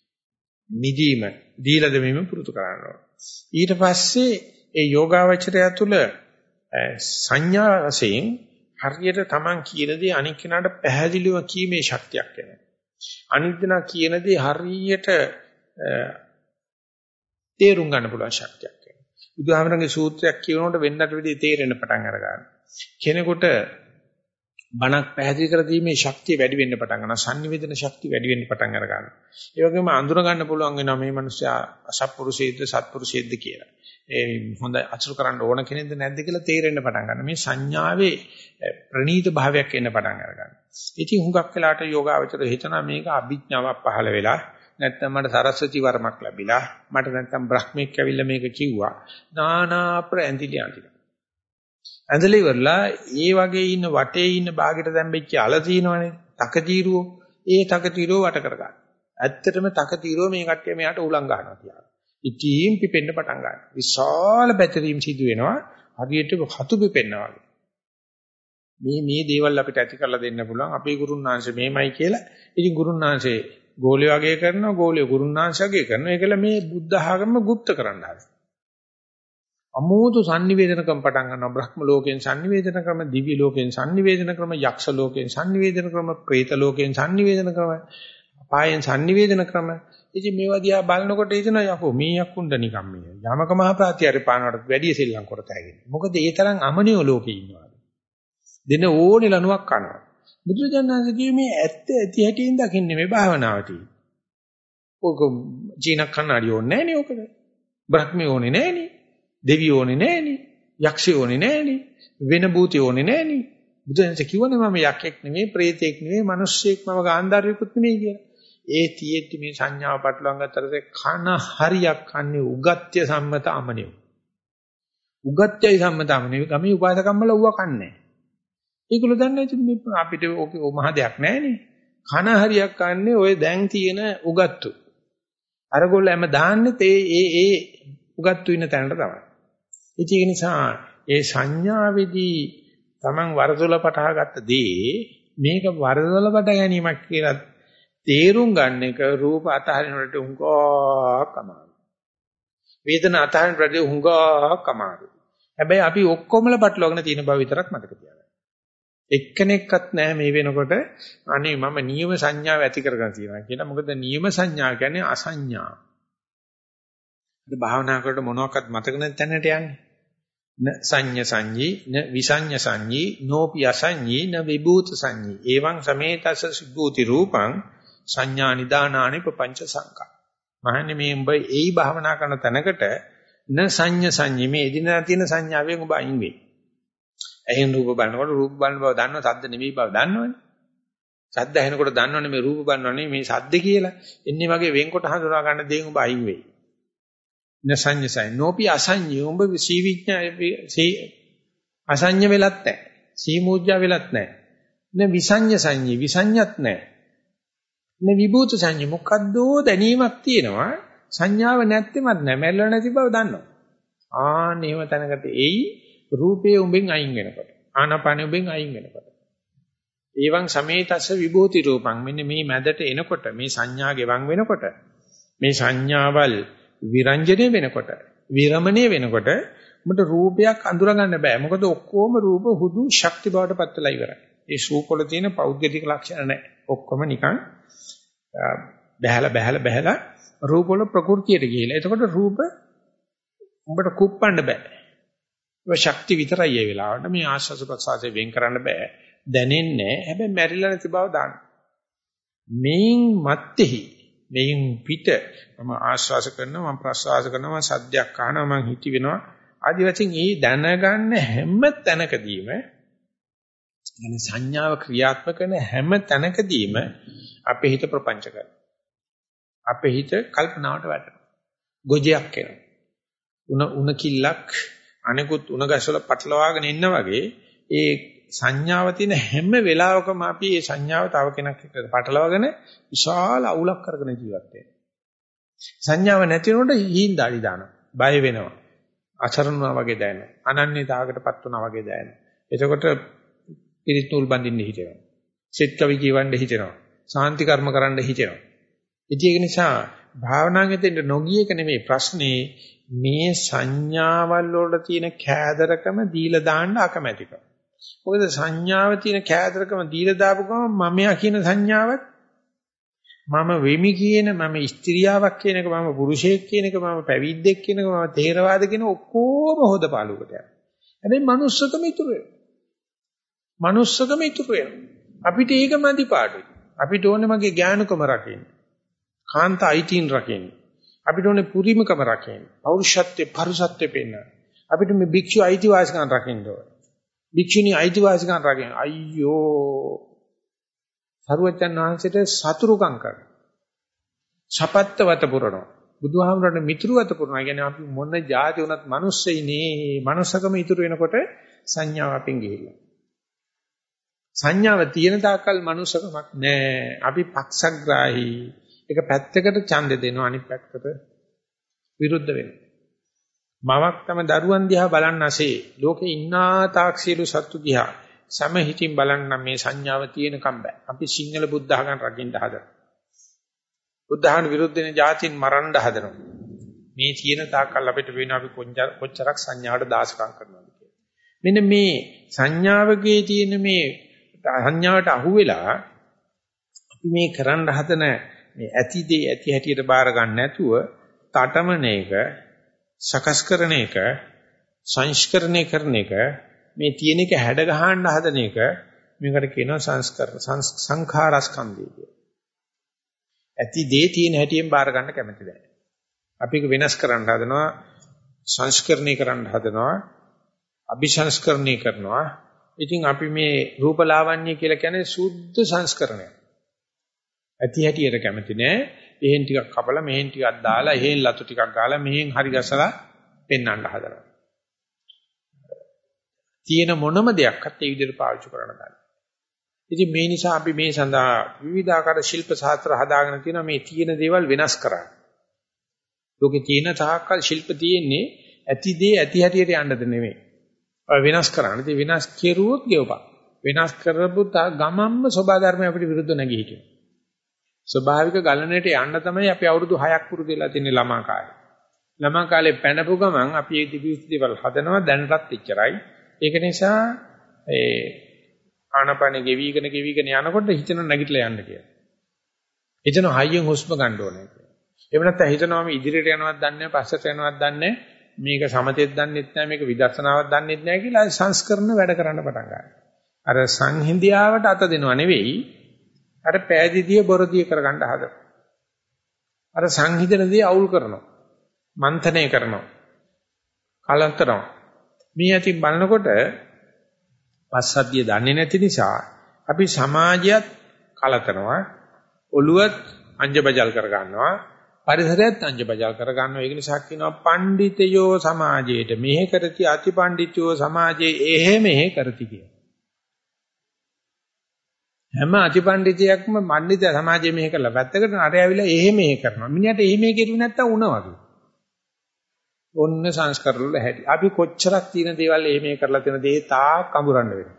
මිදීම දීලා දෙමීම පුරුදු කරනවා. ඊට පස්සේ ඒ යෝගාවචරය තුළ සංඥා වශයෙන් හරියට Taman කියන දේ අනික් කෙනාට පැහැදිලිව කීමේ ශක්තියක් එනවා. අනිත් දෙනා කියන දේ හරියට තේරුම් ගන්න පුළුවන් ශක්තියක් එනවා. බුදුහාමරගේ සූත්‍රයක් කියනකොට වෙන්නට වෙදී තේරෙන්න පටන් අර ගන්නවා. කෙනෙකුට බණක් පැහැදිලි කර දීමේ ශක්තිය වැඩි වෙන්න පටන් ගන්නවා. සංනිවේදන ශක්තිය වැඩි වෙන්න පටන් අර ගන්නවා. ඒ වගේම අඳුර ගන්න පුළුවන් වෙනවා මේ මිනිස්සයා අසත්පුරුෂයේද සත්පුරුෂයේද කියලා. ඒ හොඳ අසුර කරන්න ඕන කෙනෙක්ද නැද්ද කියලා තේරෙන්න පටන් ගන්නවා. මේ සංඥාවේ ප්‍රනීත භාවයක් එන්න පටන් අර ගන්නවා. ඉතින් හුඟක් වෙලාට යෝගාවචර හිතනවා මේක අභිඥාවක් පහළ වෙලා නැත්නම් මට සරස්වති වර්මක් ලැබිලා මට නැත්නම් බ්‍රහ්මෙක් ඇවිල්ලා මේක කිව්වා. නානා ප්‍රැන්දිලි අඳිනවා. ඇඳලා ඉවරලා ඒ වගේ ඉන්න වටේ ඉන්න බාගෙට දැම්බෙච්ච අල තියෙනවනේ තකතිරුවෝ ඒ තකතිරුවෝ වට කර ගන්න. ඇත්තටම තකතිරුවෝ මේ කට්ටිය මෙයාට උලං ගන්නවා කියලා. ඉතින් පිපෙන්න පටන් ගන්නවා. විශාල පැතිරීම් සිදු වෙනවා. හරියට හතු පිපෙන්නා වගේ. මේ මේ දේවල් අපිට ඇති කරලා දෙන්න පුළුවන් අපේ ගුරුන්නාංශ මේමයි කියලා. ඉතින් ගුරුන්නාංශේ ගෝලිය වගේ කරනවා ගෝලිය ගුරුන්නාංශ වගේ කරනවා. ඒකල මේ බුද්ධ ආගම গুপ্ত කරන්න හදනවා. අමෝතු sannivedana ක්‍රම පටන් ගන්නවා. බ්‍රහ්ම ලෝකයෙන් sannivedana ක්‍රම, දිව්‍ය ලෝකයෙන් sannivedana ක්‍රම, යක්ෂ ලෝකයෙන් sannivedana ක්‍රම, പ്രേත ලෝකයෙන් sannivedana ක්‍රම, අපායෙන් sannivedana ක්‍රම. ඉතින් මේවා දිහා බලනකොට හිතෙනවා යකෝ මේ යක්කුණ්ඩ නිකම් මේ යමක මහ ප්‍රාතිහාර්ය පානකට වැඩි සෙල්ලම් කරතෑගෙන. මොකද ඒ තරම් අමනියෝ ලෝකේ ඉන්නවා. දෙන ඕනේ ලණුවක් කනවා. බුදුරජාණන් කියේ මේ ඇත්ත ඇති හැටියෙන් දකින්නේ මේ භාවනාවදී. ඕක ජීන කන්නඩි ඕනේ නෑනේ ඕකද? බ්‍රහ්මී ඕනේ නෑනේ. දෙවියෝ ඕනේ නෑනේ. යක්ෂයෝ ඕනේ නෑනේ. වෙන භූතයෝ ඕනේ නෑනේ. බුදුරජාණන් කිව්වනේ මම යකෙක් නෙමෙයි, ප්‍රේතෙක් නෙමෙයි, මිනිස්සෙක් මම ගාන්ධාරියෙකුත් නෙමෙයි කියලා. ඒ තියෙද්දි මේ සංඥාව පටලවා ගන්නතරද කන හරියක් කන්නේ උගත්‍ය සම්මත අමනියෝ. උගත්‍යයි සම්මත අමනියෝ ගමේ උපාසකම්මල ඌව කන්නේ. ඒගොල්ලෝ දන්නේ ඉතින් මේ අපිට ඕක මහ දෙයක් නැහැනේ. කන හරියක් කන්නේ ඔය දැන් තියෙන උගත්තු. අරගොල්ලෝ හැම දාන්නේ ඒ ඒ ඒ උගත්තු ඉන්න තැනට තමයි. ඉතින් ඒ නිසා ඒ සංඥාවේදී Taman වරදොල පටහාගත්ත දේ මේක වරදොල පට ගැනීමක් කියලා තේරුම් ගන්න එක රූප අතහරිනකොට හුඟක් අමාරුයි. වේදනා අතහරිනකොට හුඟක් අමාරුයි. හැබැයි අපි ඔක්කොමල පටලවාගෙන තියෙන බව විතරක් මතක තියාගන්න. එක්කෙනෙක්වත් නැහැ මේ වෙනකොට අනේ මම නියම සංඥාව ඇති කරගෙන තියෙනවා කියලා. මොකද නියම සංඥා කියන්නේ අසංඥා. ඒ භාවනා කරනකොට මොනවාක්වත් මතක නැති තැනට යන්නේ. න සංඤ සංඤී න විසඤ්ඤ සංඤී නෝපි අසංඤී න විභූත සංඤී. එවං සමේතස සිභූති රූපං සංඥා නිදානානි පపంచ සංකා. මහන්නේ මේ උඹ ඒයි භාවනා කරන තැනකට න සංඤ සංඤී මේ එදිනා තියෙන සංඥාවෙන් ඔබ අයින් වෙයි. එහෙන් රූප බලනකොට රූප බලන බව දන්නව සද්ද නෙමෙයි බව දන්නවනේ. සද්ද ඇහෙනකොට දන්නවනේ මේ රූප බලනවා නෙමෙයි මේ සද්ද කියලා. එන්නේ වගේ වෙන්කොට හඳුනා ගන්න දේෙන් ඔබ අයින් වෙයි. න සංඤ සංඤ නෝපි අසංඤී ඔබ සීවිඥා අසංඤ වෙලත් නැහැ. සීමුජ්ජා වෙලත් නැහැ. න විසඤ්ඤ සංඤී විසඤ්ඤත් නැහැ. න විභූත සංඤී මොකද්දෝ දැනීමක් තියෙනවා. සංඥාව නැත්තේමත් නැහැ. මැල්ල නැති බව දන්නවා. ආ නේම තැනකට එයි රූපේ උඹෙන් අයින් වෙනකොට. ආනාපානෙ උඹෙන් අයින් වෙනකොට. ඒවං සමේතස්ස විභූති රූපං මෙන්න මේ මැදට එනකොට මේ සංඥා ගෙවන් වෙනකොට මේ සංඥාවල් විරංජනේ වෙනකොට විරමණය වෙනකොට උඹට රූපයක් අඳුර ගන්න බෑ. මොකද ඔක්කොම රූප හුදු ශක්ති බවට පත් වෙලා ඉවරයි. ඒ රූප වල තියෙන පෞද්ගලික ලක්ෂණ නැහැ. ඔක්කොම නිකන් බහැලා බහැලා බහැලා රූප වල ප්‍රകൃතියට ගිහිලා. එතකොට රූප උඹට කුප්පන්න බෑ. ඒ ශක්ති විතරයි ඒ වෙලාවට මේ ආශ්වාස ප්‍රශ්වාසයෙන් වෙන් කරන්න බෑ. දැනෙන්නේ නැහැ. හැබැයි මැරිලා නැති බව දාන්න. මේන් මැත්තේහි මේන් පිට මම ආශ්වාස කරනවා මම ප්‍රශ්වාස කරනවා මම සද්දයක් අහනවා මම හිත වෙනවා ආදි වශයෙන් ඒ දැනගන්න හැම තැනකදීම يعني සංඥාව ක්‍රියාත්මක කරන හැම තැනකදීම අපේ හිත ප්‍රපංච කරනවා. අපේ හිත කල්පනාවට වැටෙනවා. ගොජයක් එනවා. උණ උණ කිල්ලක් අනිකුත් උණ ගැසවල පටලවාගෙන ඉන්න වගේ ඒ සංඥාව තියෙන හැම වෙලාවකම අපි මේ සංඥාව තව කෙනෙක් එක්ක පටලවාගෙන විශාල අවුලක් කරගෙන ජීවත් වෙනවා. සංඥාව නැති වෙනකොට හීන්දාඩි දානවා. බය වෙනවා. අසරණවා වගේ දැනෙනවා. අනන්‍යතාවකටපත් වුණා වගේ දැනෙනවා. එතකොට පිරිත් නූල් බඳින්න හිතෙනවා. සෙත් කවි කියවන්න හිතෙනවා. සාන්ති කර්ම කරන්න හිතෙනවා. ඉතින් ඒක නිසා භාවනාවෙන් නොගිය එක නෙමෙයි ප්‍රශ්නේ මේ සංඥාවල් වල තියෙන කෑදරකම දීලා දාන්න අකමැතිකම. මොකද සංඥාව තියෙන කෑදරකම දීලා දාපු ගමන් මමයා කියන සංඥාවත් මම වෙමි කියන මම ස්ත්‍රියාවක් කියන එක මම පුරුෂයෙක් කියන එක මම පැවිද්දෙක් කියන එක මම තේරවාද කියන ඔක්කොම හොදපාලුවකට යනවා. හැබැයි manussකම ඉතුරු වෙනවා. manussකම ඉතුරු වෙනවා. අපිට ඒක මදි පාඩුයි. අපිට ඕනේ මගේ ඥානකම රකින්න. කාන්ත අයිතීන් රකින්න. අපිට ඕනේ පුරිමකම රකින්න. පෞරුෂත්වයේ පරුසත්වයේ පෙන්න. අපිට මේ භික්ෂු අයිතිවාසිකම් රකින්න ඕනේ. භික්ෂුණී අයිතිවාසිකම් රකින්න. අයියෝ සරුවචන් වහන්සේට සතුරුකම් කරනවා. ශපත්තවත පුරනවා. බුදුහාමුදුරනේ මිතුරුවත පුරනවා. කියන්නේ අපි මොන જાති වුණත් මිනිස්සෙයිනේ. මනුස්සකම ඉතුරු වෙනකොට සංඥාව අපෙන් ගිහිල්ලා. සංඥාව තියෙන තාක්කල් මනුස්සකමක් නැහැ. අපි පක්ෂග්‍රාහී. එක පැත්තකට ඡන්දෙ දෙනවා අනිත් පැත්තට විරුද්ධ වෙනවා. මවක් තම දරුවන් දිහා බලන්නසේ ලෝකේ ඉන්නා තාක්ෂීලු සත්තු දිහා සමහිතින් බලන්න මේ සංඥාව තියෙනකම් බෑ. අපි සිංහල බුද්ධ ආගම රකින්න හදනවා. බුද්ධ ආගම විරුද්ධ වෙන જાතින් මරන්න හදනවා. මේ තියෙන තාක්කල් අපිට වෙන අපි කොච්චරක් සංඥාවට දාසකම් කරනවද කියලා. මෙන්න මේ සංඥාවකේ තියෙන මේ සංඥාවට අහුවෙලා අපි මේ කරන්න හදන මේ ඇති දේ ඇති හැටියට බාර ගන්න නැතුව තටමන එක සකස් කරන එක සංස්කරණය කරන එක මේ තියෙන එක හැඩ ගහන්න හදන එක මේකට කියනවා සංස්කරණ සංඛාරස්කන්ධය කියලා. ඇති දේ තියෙන හැටියෙන් බාර ගන්න කැමති නැහැ. අපි ඒක වෙනස් කරන්න හදනවා සංස්කරණය කරන්න හදනවා අபிසංස්කරණය කරනවා. ඉතින් අපි මේ රූපලාවන්‍ය කියලා කියන්නේ සුද්ධ සංස්කරණයක්. ඇති හැටියට කැමති නෑ. එහෙන් ටිකක් කපලා මෙහෙන් ටිකක් දාලා එහෙන් ලතු ටිකක් ගාලා මෙහෙන් හරි ගසලා පෙන්වන්න හදනවා. තියෙන මොනම දෙයක්වත් ඒ විදිහට පාවිච්චි කරන්න ගන්න. ඉතින් මේ නිසා අපි මේ සඳහා විවිධාකාර ශිල්ප ශාස්ත්‍ර හදාගෙන තියෙනවා මේ තියෙන දේවල් වෙනස් කරන්න. ලෝකේ තියෙන තාක්කල් ශිල්ප තියෙන්නේ ඇති දේ ඇති හැටියට යන්නද නෙමෙයි. වෙනස් කරන්න. ඉතින් වෙනස් කෙරුවොත් ගෙවපක්. වෙනස් කරපු ගමම්ම සබා ධර්මය අපිට විරුද්ධ නැගී හිටිනවා. ස්වභාවික ගලණයට යන්න තමයි අපි අවුරුදු හයක් පුරුදු වෙලා තින්නේ ළමා කාලේ. ළමා කාලේ පැනපු ගමන් අපි මේ දිවිස් දේවල් හදනවා දැනටත් එච්චරයි. ඒක නිසා ඒ ආනපනේ ගෙවිගෙන ගෙවිගෙන යනකොට හිතන නැගිටලා යන්න කියලා. හිතන හයියෙන් හුස්ම ගන්න ඕනේ කියලා. එහෙම නැත්නම් හිතනවා මේ ඉදිරියට යනවත් දන්නේ නැහැ පස්සට යනවත් දන්නේ නැහැ මේක සමතෙත් දන්නෙත් නැහැ මේක විදර්ශනාවක් දන්නෙත් නැහැ කියලා සංස්කරණ වැඩ කරන්න පටන් ගන්නවා. අර සංහිඳියාවට අත දෙනව නෙවෙයි අර පෑදීදිය බොරදිය කරගන්න හදනවා. අර සංහිඳනදී අවුල් කරනවා. මන්ථනය කරනවා. කලන්තරනවා. මේ ඇති බලනකොට පස්සද්ධිය දන්නේ නැති නිසා අපි සමාජයත් කලතරනවා. ඔළුවත් අංජබජල් කර ගන්නවා. පරිසරයත් අංජබජල් කර ගන්නවා. ඒක නිසා කියනවා පඬිතයෝ සමාජයේට මෙහෙ කරති අතිපඬිතයෝ සමාජයේ එහෙ මෙහෙ කරති කියලා. හැම අතිපඬිතයක්ම මණ්ඩිත සමාජයේ මෙහෙ කරලා පැත්තකට අර ඇවිල්ලා එහෙ මෙහෙ කරනවා. මිනිහට එහෙ මෙහෙ කෙරුවේ නැත්තම් උනා වගේ. ඔන්න සංස්කරවල හැටි. අපි කොච්චරක් තියෙන දේවල් එහෙ මෙහෙ කරලා තියෙන දේ තාක් අඹරන්න වෙනවා.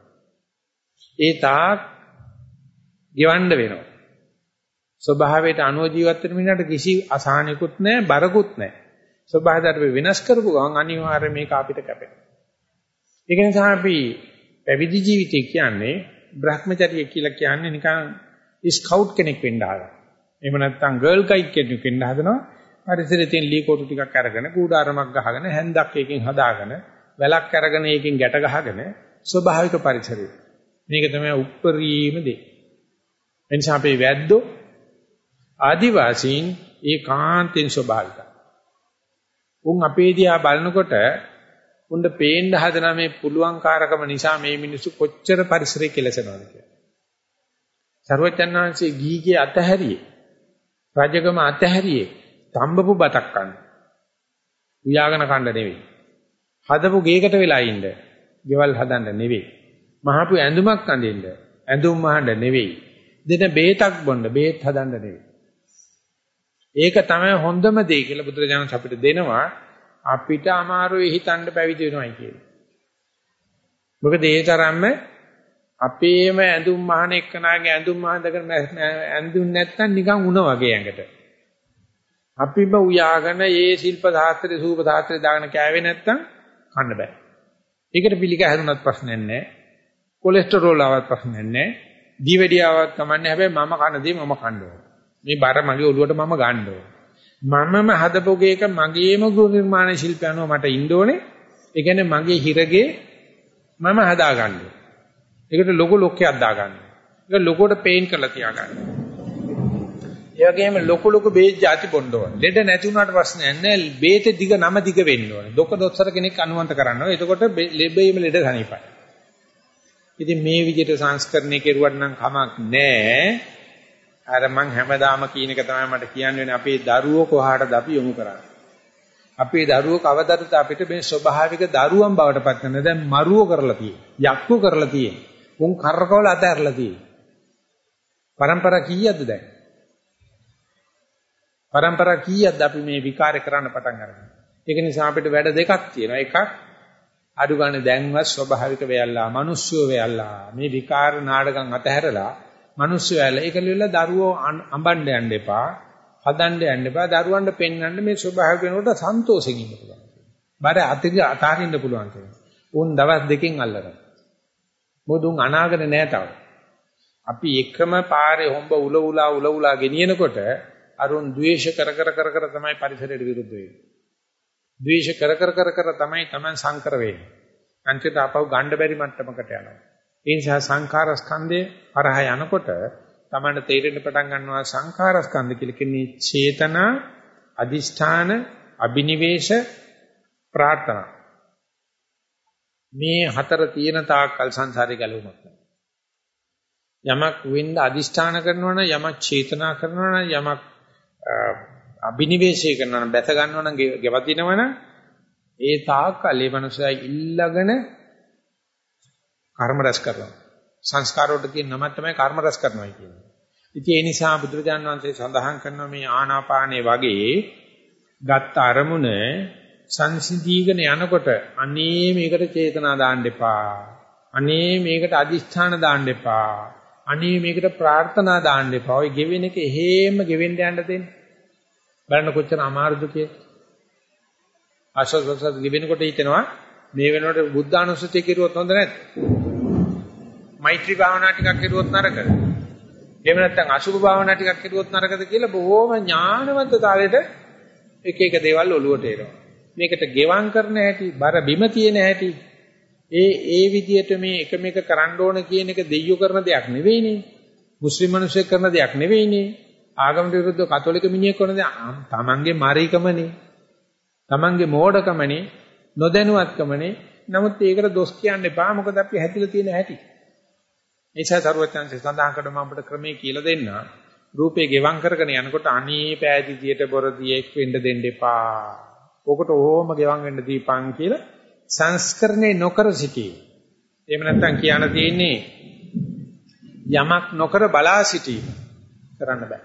ඒ තාක් ගෙවන්න වෙනවා. ස්වභාවයට අනුව ජීවත් වෙන මිනිහට කිසි අසහනයකුත් නැහැ, බරකුත් නැහැ. ස්වභාවයට වෙනස් කරපු ගමන් අනිවාර්යයෙන් මේක අපිට කැපෙනවා. ඒක නිසා අපි පැවිදි ජීවිතය කියන්නේ බ්‍රහ්මචර්ය කියලා කියන්නේ නිකන් ස්කවුට් කෙනෙක් වෙන්න හදනවා. එහෙම නැත්නම් ගර්ල් ගයිඩ් කෙනෙක් වෙන්න හදනවා. පරිසරයේ තියෙන ලී කොටු ටිකක් අරගෙන කූඩාරමක් ගහගෙන හැන්දක් එකකින් හදාගෙන වැලක් අරගෙන ඒකෙන් ගැට ගහගෙන ස්වභාවික පරිසරය. මේක තමයි උප්පරීම දේ. එනිසා අපේ වැද්දෝ ආදිවාසීන් ඒකාන්තෙන් ස්වභාවිකයි. උන් අපේ දිහා බලනකොට උන්ට පේන්න හදන මේ පුළුවන්කාරකම නිසා මේ මිනිස්සු කොච්චර පරිසරය කෙලසනවද කියලා. සර්වචන්නාංශයේ ගීගේ අතහැරියේ රජගම අතහැරියේ තඹපු බතක් කන්න. උයාගෙන කන්න නෙවෙයි. හදපු ගේකට වෙලා ඉන්න. ගෙවල් හදන්න නෙවෙයි. මහපු ඇඳුමක් අඳින්න. ඇඳුම් මහන්න නෙවෙයි. දෙන බේතක් බොන්න බේත් හදන්න නෙවෙයි. ඒක තමයි හොඳම දේ කියලා බුදුරජාණන් අපිට දෙනවා. අපිට අමාරුයි හිතන්න පැවිදි වෙනවයි කියන්නේ. මොකද ඒ තරම්ම අපේම ඇඳුම් මහන එක්කනාගේ ඇඳුම් මහඳගෙන ඇඳුම් නැත්තම් නිකන් උණ වගේ ඇඟට. අපිම උයාගෙන ඒ ශිල්ප සාත්‍රයේ සූප සාත්‍රයේ දාගෙන කෑවේ නැත්තම් කන්න බෑ. ඒකට පිළික හැදුනත් ප්‍රශ්නයක් නැහැ. කොලෙස්ටරෝල් ආවත් ප්‍රශ්නයක් නැහැ. දීවැඩියාවක් කමන්නේ හැබැයි මම කන දේ මම කන්න ඕනේ. මේ බර මගේ ඔළුවට මම ගන්න ඕනේ. මමම හදපොගේ එක මගේම ගෘහ නිර්මාණ ශිල්පය අනුව මට ඉන්න ඕනේ. ඒ කියන්නේ මගේ හිරගේ මම හදා ගන්න ඕනේ. ඒකට ලොකු ලොක්කයක් දා ගන්න. ඒක ලොකුවට පේන්ට් කරලා තියා ගන්න. ඒ වගේම ලොකු ලොකු බේත් ಜಾති බොන්න ඕනේ. ලෙඩ නැති වුණාට ප්‍රශ්නයක් නැහැ. බේත දිග නම දිග වෙන්න ඕනේ. දොක දොස්සර කෙනෙක් අනුවන්ත කරන්න ඕනේ. එතකොට ලෙබෙයිම ලෙඩ සනීපයි. ඉතින් මේ විදිහට සංස්කරණය කෙරුවට නම් කමක් නැහැ. අර මං හැමදාම කියන එක තමයි මට කියන්න අපේ දරුවෝ කොහාටද අපි යොමු කරන්නේ. අපේ දරුවෝ කවදද අපිට මේ ස්වභාවික දරුවන් බවට පත් කරන දැන් මරුවෝ කරලා තියෙන්නේ. යක්කු කරලා තියෙන්නේ. උන් කරකවල අතහැරලා තියෙන්නේ. પરම්පරා කීයක්ද දැන්? પરම්පරා කීයක්ද අපි මේ විකාරය කරන්න පටන් අරගෙන. ඒක නිසා අපිට වැඩ දෙකක් තියෙනවා. එකක් අඩු ගන්න දැන්වත් ස්වභාවික වෙයල්ලා, මිනිස්සුව වෙයල්ලා මේ විකාර නාඩගම් අතහැරලා මිනිස්සු ඇල ඒක ලෙවලා දරුවෝ අඹන්න යන්න එපා හදන්න යන්න එපා දරුවන්ට පෙන්වන්න මේ ස්වභාවික වෙනකොට සන්තෝෂෙන් ඉන්න පුළුවන්. බර අතිරි අතාරින්න පුළුවන් කියලා. උන් දවස් දෙකකින් අල්ලනවා. මොකද උන් අනාගත නෑ තව. අපි එකම පාරේ හොම්බ උල උලා උල උලා ගෙනියනකොට අරුන් ද්වේෂ කර කර කර කර තමයි පරිසරයට විරුද්ධ වෙන්නේ. ද්වේෂ කර කර කර කර තමයි Taman සංකර වෙන්නේ. අන්තිමට අපව ගන්න බැරි මට්ටමකට යනවා. ඒ නිසා සංඛාර ස්කන්ධේ හරහා යනකොට තමයි තේරෙන්න පටන් ගන්නවා සංඛාර ස්කන්ධ කියලා කියන්නේ චේතනා, අදිෂ්ඨාන, අබිනිවේෂ, ප්‍රාර්ථනා. මේ හතර තියෙන තාක්කල් සංසාරේ ගැලවුමක් නැහැ. යමක් වෙන්න අදිෂ්ඨාන කරනවා නම් යමක් චේතනා කරනවා නම් යමක් අබිනිවේෂය කරනවා නම් බැස ගන්නවා නම් ගෙවදිනවා නම් ඒ තාක්කල් ඒ මනුස්සයා ඉල්ලගෙන කර්ම රැස් කරනවා. සංස්කාර වලට කියන නම තමයි කර්ම රැස් කරනවා කියන්නේ. ඉතින් ඒ නිසා බුදුරජාණන් වහන්සේ සඳහන් කරනවා මේ ආනාපානේ වගේ ගත්ත අරමුණ සංසිඳීගෙන යනකොට අනේ මේකට චේතනා දාන්න එපා. අනේ මේකට අදිෂ්ඨාන දාන්න එපා. අනේ මේකට ප්‍රාර්ථනා දාන්න එපා. ඔය ගෙවෙන එක එහෙම ගෙවෙන්න යන්න දෙන්න. බලන්න කොච්චර අමාරුද කියලා. ආශෝසස ගෙවෙනකොට හිතෙනවා මේ වෙනකොට බුද්ධානුස්සතිය කෙරුවොත් හොඳ නැද්ද? මෛත්‍රී භාවනා ටිකක් කෙරුවොත් නරකද? එහෙම නැත්නම් අසුභ භාවනා ටිකක් කෙරුවොත් නරකද කියලා බොහෝම ඥානවන්තතාවයට එක එක දේවල් ඔලුවට එනවා. මේකට ගෙවම් කරන හැටි, බර බිම තියෙන හැටි, ඒ ඒ විදිහට මේ එක මේක කරන්න ඕන කියන එක දෙයියෝ කරන දෙයක් නෙවෙයිනේ. මුස්ලිම් මිනිස්සු කරන දෙයක් නෙවෙයිනේ. ආගමට විරුද්ධව කතෝලික මිනිහෙක් කරන දෙයක් තමන්ගේ මාරීකමනේ. තමන්ගේ මෝඩකමනේ, නොදැනුවත්කමනේ. නමුත් ඒකට දොස් කියන්න එපා. මොකද අපි හැදිලා තියෙන හැටි. ඒසයි සරුවචන්සේ සඳහන් කරන මම අපිට ක්‍රමයේ කියලා දෙන්න. රූපේ ගෙවම් කරගෙන යනකොට අනී පෑදිදියට බොරදියෙක් වෙන්න දෙන්න එපා. ඔකට ඕම ගෙවම් වෙන්න දීපන් කියලා සංස්කරණේ නොකර සිටීම. එහෙම නැත්නම් කියන්න තියෙන්නේ යමක් නොකර බලා සිටීම කරන්න බෑ.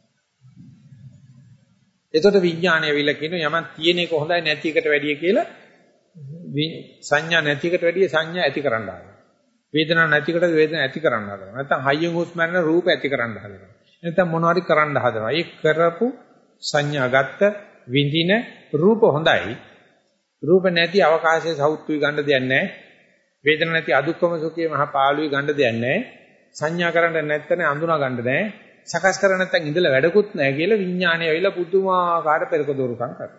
එතකොට විඥානය විල කියන යමක් තියෙන එක හොඳයි නැති එකට වැඩිය කියලා සංඥා නැති එකට වැඩිය සංඥා ඇති කරන්න හදනවා. වේදනාවක් නැති එකට වේදනාවක් ඇති කරන්න හදනවා. නැත්නම් හයියෙන් හුස්ම ගන්න රූප ඇති කරන්න හදනවා. නැත්නම් මොනවාරි කරන්න හදනවා. ඒ කරපු සංඥා ගත්ත විඳින රූප හොඳයි. රූප නැති අවකාශයේ සෞත්වි ගන්න දෙයක් නැහැ. වේදන නැති අදුක්කම සුඛයේ මහා පාළුවේ ගන්න දෙයක් නැහැ. සංඥා කරන්න නැත්නම් අඳුනා ගන්න නැහැ. සකස් කර නැත්නම් ඉඳලා වැඩකුත් නැහැ කියලා විඥාණය ඇවිල්ලා පුදුමාකාර පෙරක දෝරුකම් කරනවා.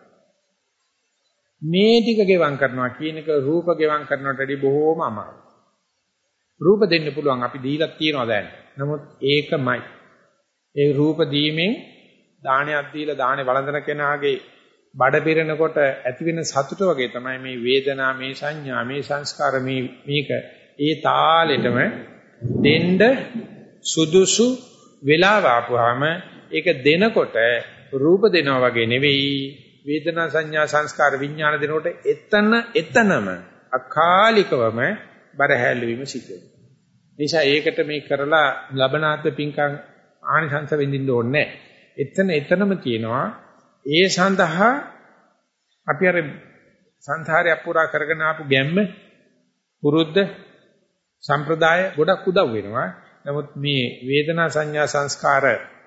මේ ටික ගෙවම් කරනවා කියන එක රූප ගෙවම් කරනට වඩා බොහෝම අමාරුයි. රූප දෙන්න පුළුවන් අපි දීලා තියනවා දැන්. නමුත් ඒකමයි. ඒ රූප දීමෙන් දානයක් දීලා දානේ වළඳන කෙනාගේ බඩ පිරෙනකොට ඇති වෙන සතුට වගේ තමයි මේ වේදනා, මේ සංඥා, මේ සංස්කාර මේ මේක ඒ තාලෙටම දෙන්න සුදුසු වෙලාව ආපුවාම ඒක දෙනකොට රූප දෙනවා වගේ නෙවෙයි වේදනා සංඥා සංස්කාර විඥාන දෙනකොට එතන එතනම අකාලිකවම බරහැල් වීම සිද්ධ වෙනවා. නිසා ඒකට මේ කරලා ලබනාත්ම පිංකම් ආනිසංස වෙඳින්න ඕනේ නැහැ. එතන එතනම තියෙනවා. ඒ සඳහා අපි අර සංසාරය පුරා කරගෙන ආපු ගැම්ම පුරුද්ද සම්ප්‍රදාය ගොඩක් උදව් වෙනවා. නමුත් මේ වේදනා සංඥා සංස්කාර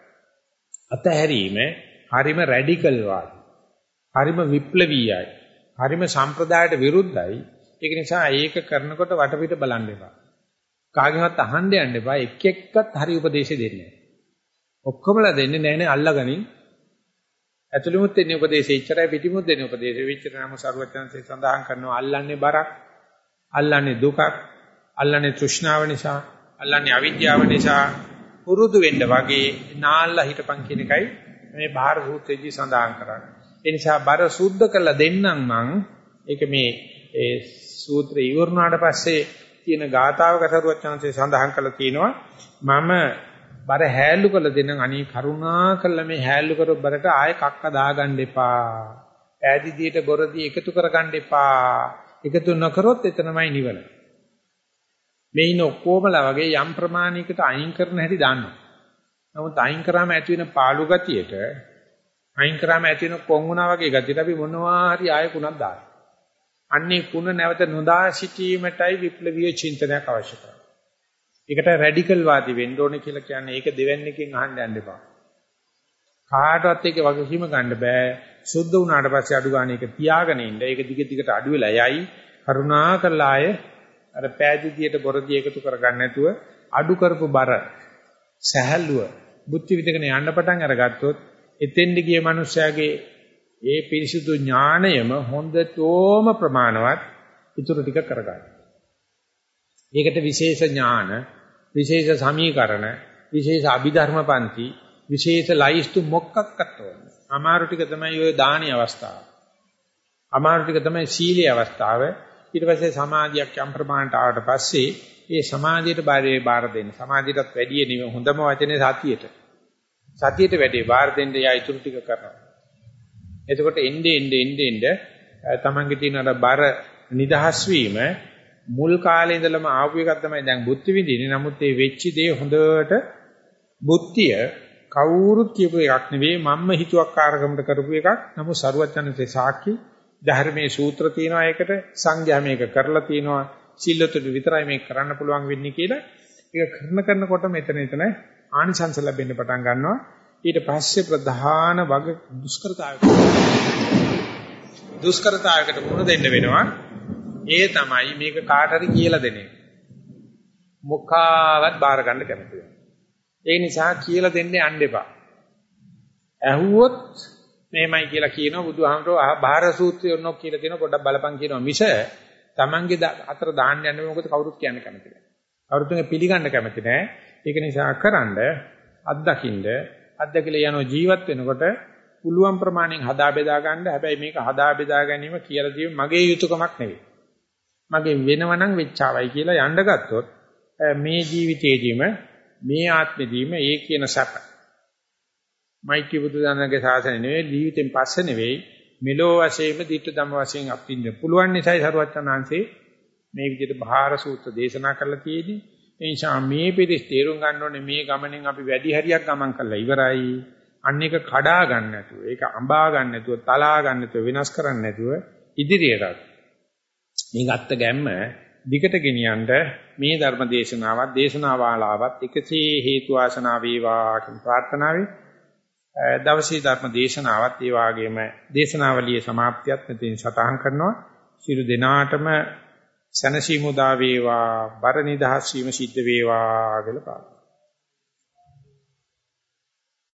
අතහැරීම හරිම රැඩිකල් වාදී. හරිම විප්ලවීයයි. හරිම සම්ප්‍රදායට විරුද්ධයි. ඒක නිසා ඒක කරනකොට වටපිට බලන්න එපා. කාගෙන්වත් අහන්න යන්න එපා. එක් එක්කත් හරි උපදේශ දෙන්නේ නැහැ. ඔක්කොමලා දෙන්නේ නැහැ නේ අල්ලගනින්. ඇතුළෙමුත් දෙන්නේ උපදේශය ඉච්චරයි පිටිමුත් දෙන්නේ උපදේශය විච්චර නම් සර්වඥාන්සේ සඳහන් කරනවා අල්ලන්නේ බරක්, අල්ලන්නේ දුකක්, අල්ලන්නේ තෘෂ්ණාව නිසා, අල්ලන්නේ අවිද්‍යාව නිසා පුරුදු වෙන්න වගේ නාල්ලා හිටපන් කියන එකයි මේ බාහිර සූත්‍රයේදී සඳහන් කරන්නේ. ඒ නිසා බර සුද්ධ කරලා දෙන්නම් මං ඒක මේ ඒ සූත්‍රය ඉවරනාට පස්සේ තියෙන ගාථාවක සරුවචනන්සේ සඳහන් කරලා තියෙනවා මම බර හැල්ලු කළ දෙන්න අනී කරුණා කළා මේ හැල්ලු කර බරට ආයෙ කක්ක දාගන්න එපා. ඈදිදියට බොරදී එකතු කරගන්න එපා. එකතු නොකරොත් එතනමයි නිවන. මේ ඉන්න ඔක්කොමලා වගේ යම් ප්‍රමාණයකට අයින් කරන හැටි දන්නවා. නමුත් අයින් කරාම ඇති වෙන පාළු ගතියට අයින් කරාම ඇති වෙන කොංගුණා වගේ ගතියට අපි මොනවා හරි ආයෙ කුණක් දානවා. අන්නේ කුණ නැවත නොදා සිටීමටයි විප්ලවීය චින්තනයක් අවශ්‍ය කරන්නේ. ඒකට රැඩිකල් වාදී වෙන්න ඕනේ කියලා කියන්නේ ඒක දෙවන්නේකින් අහන්න යන්න එපා. කාටවත් ඒක වගකීම ගන්න බෑ. සුද්ධ වුණාට පස්සේ අඩු ගන්න එක තියාගෙන ඉන්න. ඒක දිග දිගට අඩු වෙලා යයි. කරුණා කළා අය අර පෑදිදියට බොරදී එකතු කරගන්න නැතුව අඩු කරපු බර සහැල්ලුව බුද්ධි විදගෙන යන්න පටන් අරගත්තොත් එතෙන්ද ගිය මනුස්සයාගේ ඒ පිරිසිදු ඥාණයම හොඳටම ප්‍රමාණවත් ඉතුරු ටික කරගන්න. ඒකට විශේෂ ඥාන, විශේෂ සමීකරණ, විශේෂ අභිධර්ම පන්ති, විශේෂ ලයිස්තු මොකක්වත් ඕනේ. අමාරු ටික තමයි ඔය දානීය අවස්ථාව. අමාරු ටික තමයි සීලීය අවස්ථාව. ඊට පස්සේ සමාධියක් යම් ප්‍රමාණයට ආවට පස්සේ ඒ සමාධියට බාරේ බාර දෙන්න. සමාධියටත් වැඩිය නෙවෙයි හොඳම වචනේ සතියට. සතියට වැඩි බාර දෙන්න යා ඉතුරු ටික කරනවා. එතකොට එnde ende ende ende තමන්ගේ තියෙන අර බර නිදහස් වීම මුල් කාලේ ඉඳලම ආපු එකක් තමයි දැන් බුද්ධි විඳින්නේ. නමුත් මේ වෙච්ච දේ හොඳට බුද්ධිය කවුරුත් කියපු එකක් නෙවෙයි මම්ම හිතුවක්කාරකමට කරපු එකක්. නමුත් සරුවචනන්සේ සාක්ෂි ධර්මයේ සූත්‍ර තියෙනවා ඒකට සංඝයා මේක කරලා තියෙනවා. සිල්ලතුට විතරයි මේක කරන්න පුළුවන් වෙන්නේ කියලා. ඒක කරන කරනකොට මෙතන එතන ආනිසංස ලැබෙන්න පටන් ගන්නවා. ඊට පස්සේ ප්‍රධාන වග දුෂ්කරතාවයකට දුෂ්කරතාවයකට මුහුණ දෙන්න වෙනවා. ඒ තමයි මේක කාට හරි කියලා දෙන එක. මොකාවත් බාර ගන්න කැමති වෙනවා. ඒ නිසා කියලා දෙන්න යන්න එපා. ඇහුවොත් මේමයි කියලා කියනවා බුදුහාමරෝ බාහිර සූත්‍රය ඔන්නෝ කියලා දෙනවා පොඩ්ඩක් බලපන් කියනවා මිස Tamange අතර දාන්න යන්නේ මොකද කවුරුත් කියන්න කැමති නැහැ. කවුරුත් පිළිගන්න කැමති නැහැ. ඒක නිසා කරන්න අත්දකින්න අත්දකලා යන ජීවත් වෙනකොට පුළුවන් ප්‍රමාණයෙන් හදා බෙදා ගන්න. හැබැයි මේක හදා බෙදා ගැනීම කියලා දීම මගේ යුතුයකමක් නෙවෙයි. මගේ වෙනවනම් වෙච්චාවයි කියලා යන්න ගත්තොත් මේ ජීවිතේදීම මේ ආත්මෙදීම ඒ කියන සැප මෛත්‍රී බුදු දනගේ සාසනය නෙවෙයි ජීවිතෙන් පස්සේ නෙවෙයි මෙලෝ වශයෙන්ම ditta ධම්ම වශයෙන් අපින්න පුළුවන් නිසායි සරුවචනාංශේ මේ විදිහට බාහිර සූත්‍ර දේශනා කරලා තියෙන්නේ. ඒ නිසා මේ පිළිස් තේරුම් ගන්න ඕනේ මේ ගමනෙන් අපි වැඩි හරියක් ගමන් කරලා ඉවරයි. අන්න එක කඩා ගන්න නැතුව, ඒක අඹා ගන්න නැතුව, තලා ගන්න නැතුව, විනාශ කරන්න නැතුව ඉදිරියට මේ ගත්ත ගැම්ම දිගට ගෙනියන්න මේ ධර්ම දේශනාවත් දේශනාවාලාවත් එකසේ හේතු වාසනා වේවා කියන ප්‍රාර්ථනාවයි. දවසේ ධර්ම දේශනාවත් ඒ වගේම දේශනාවලියේ સમાප්තියත් මෙතෙන් සටහන් කරනවා. සියලු දෙනාටම සනසීමු දා වේවා, බර නිදහස් වීම සිද්ධ වේවා කියලා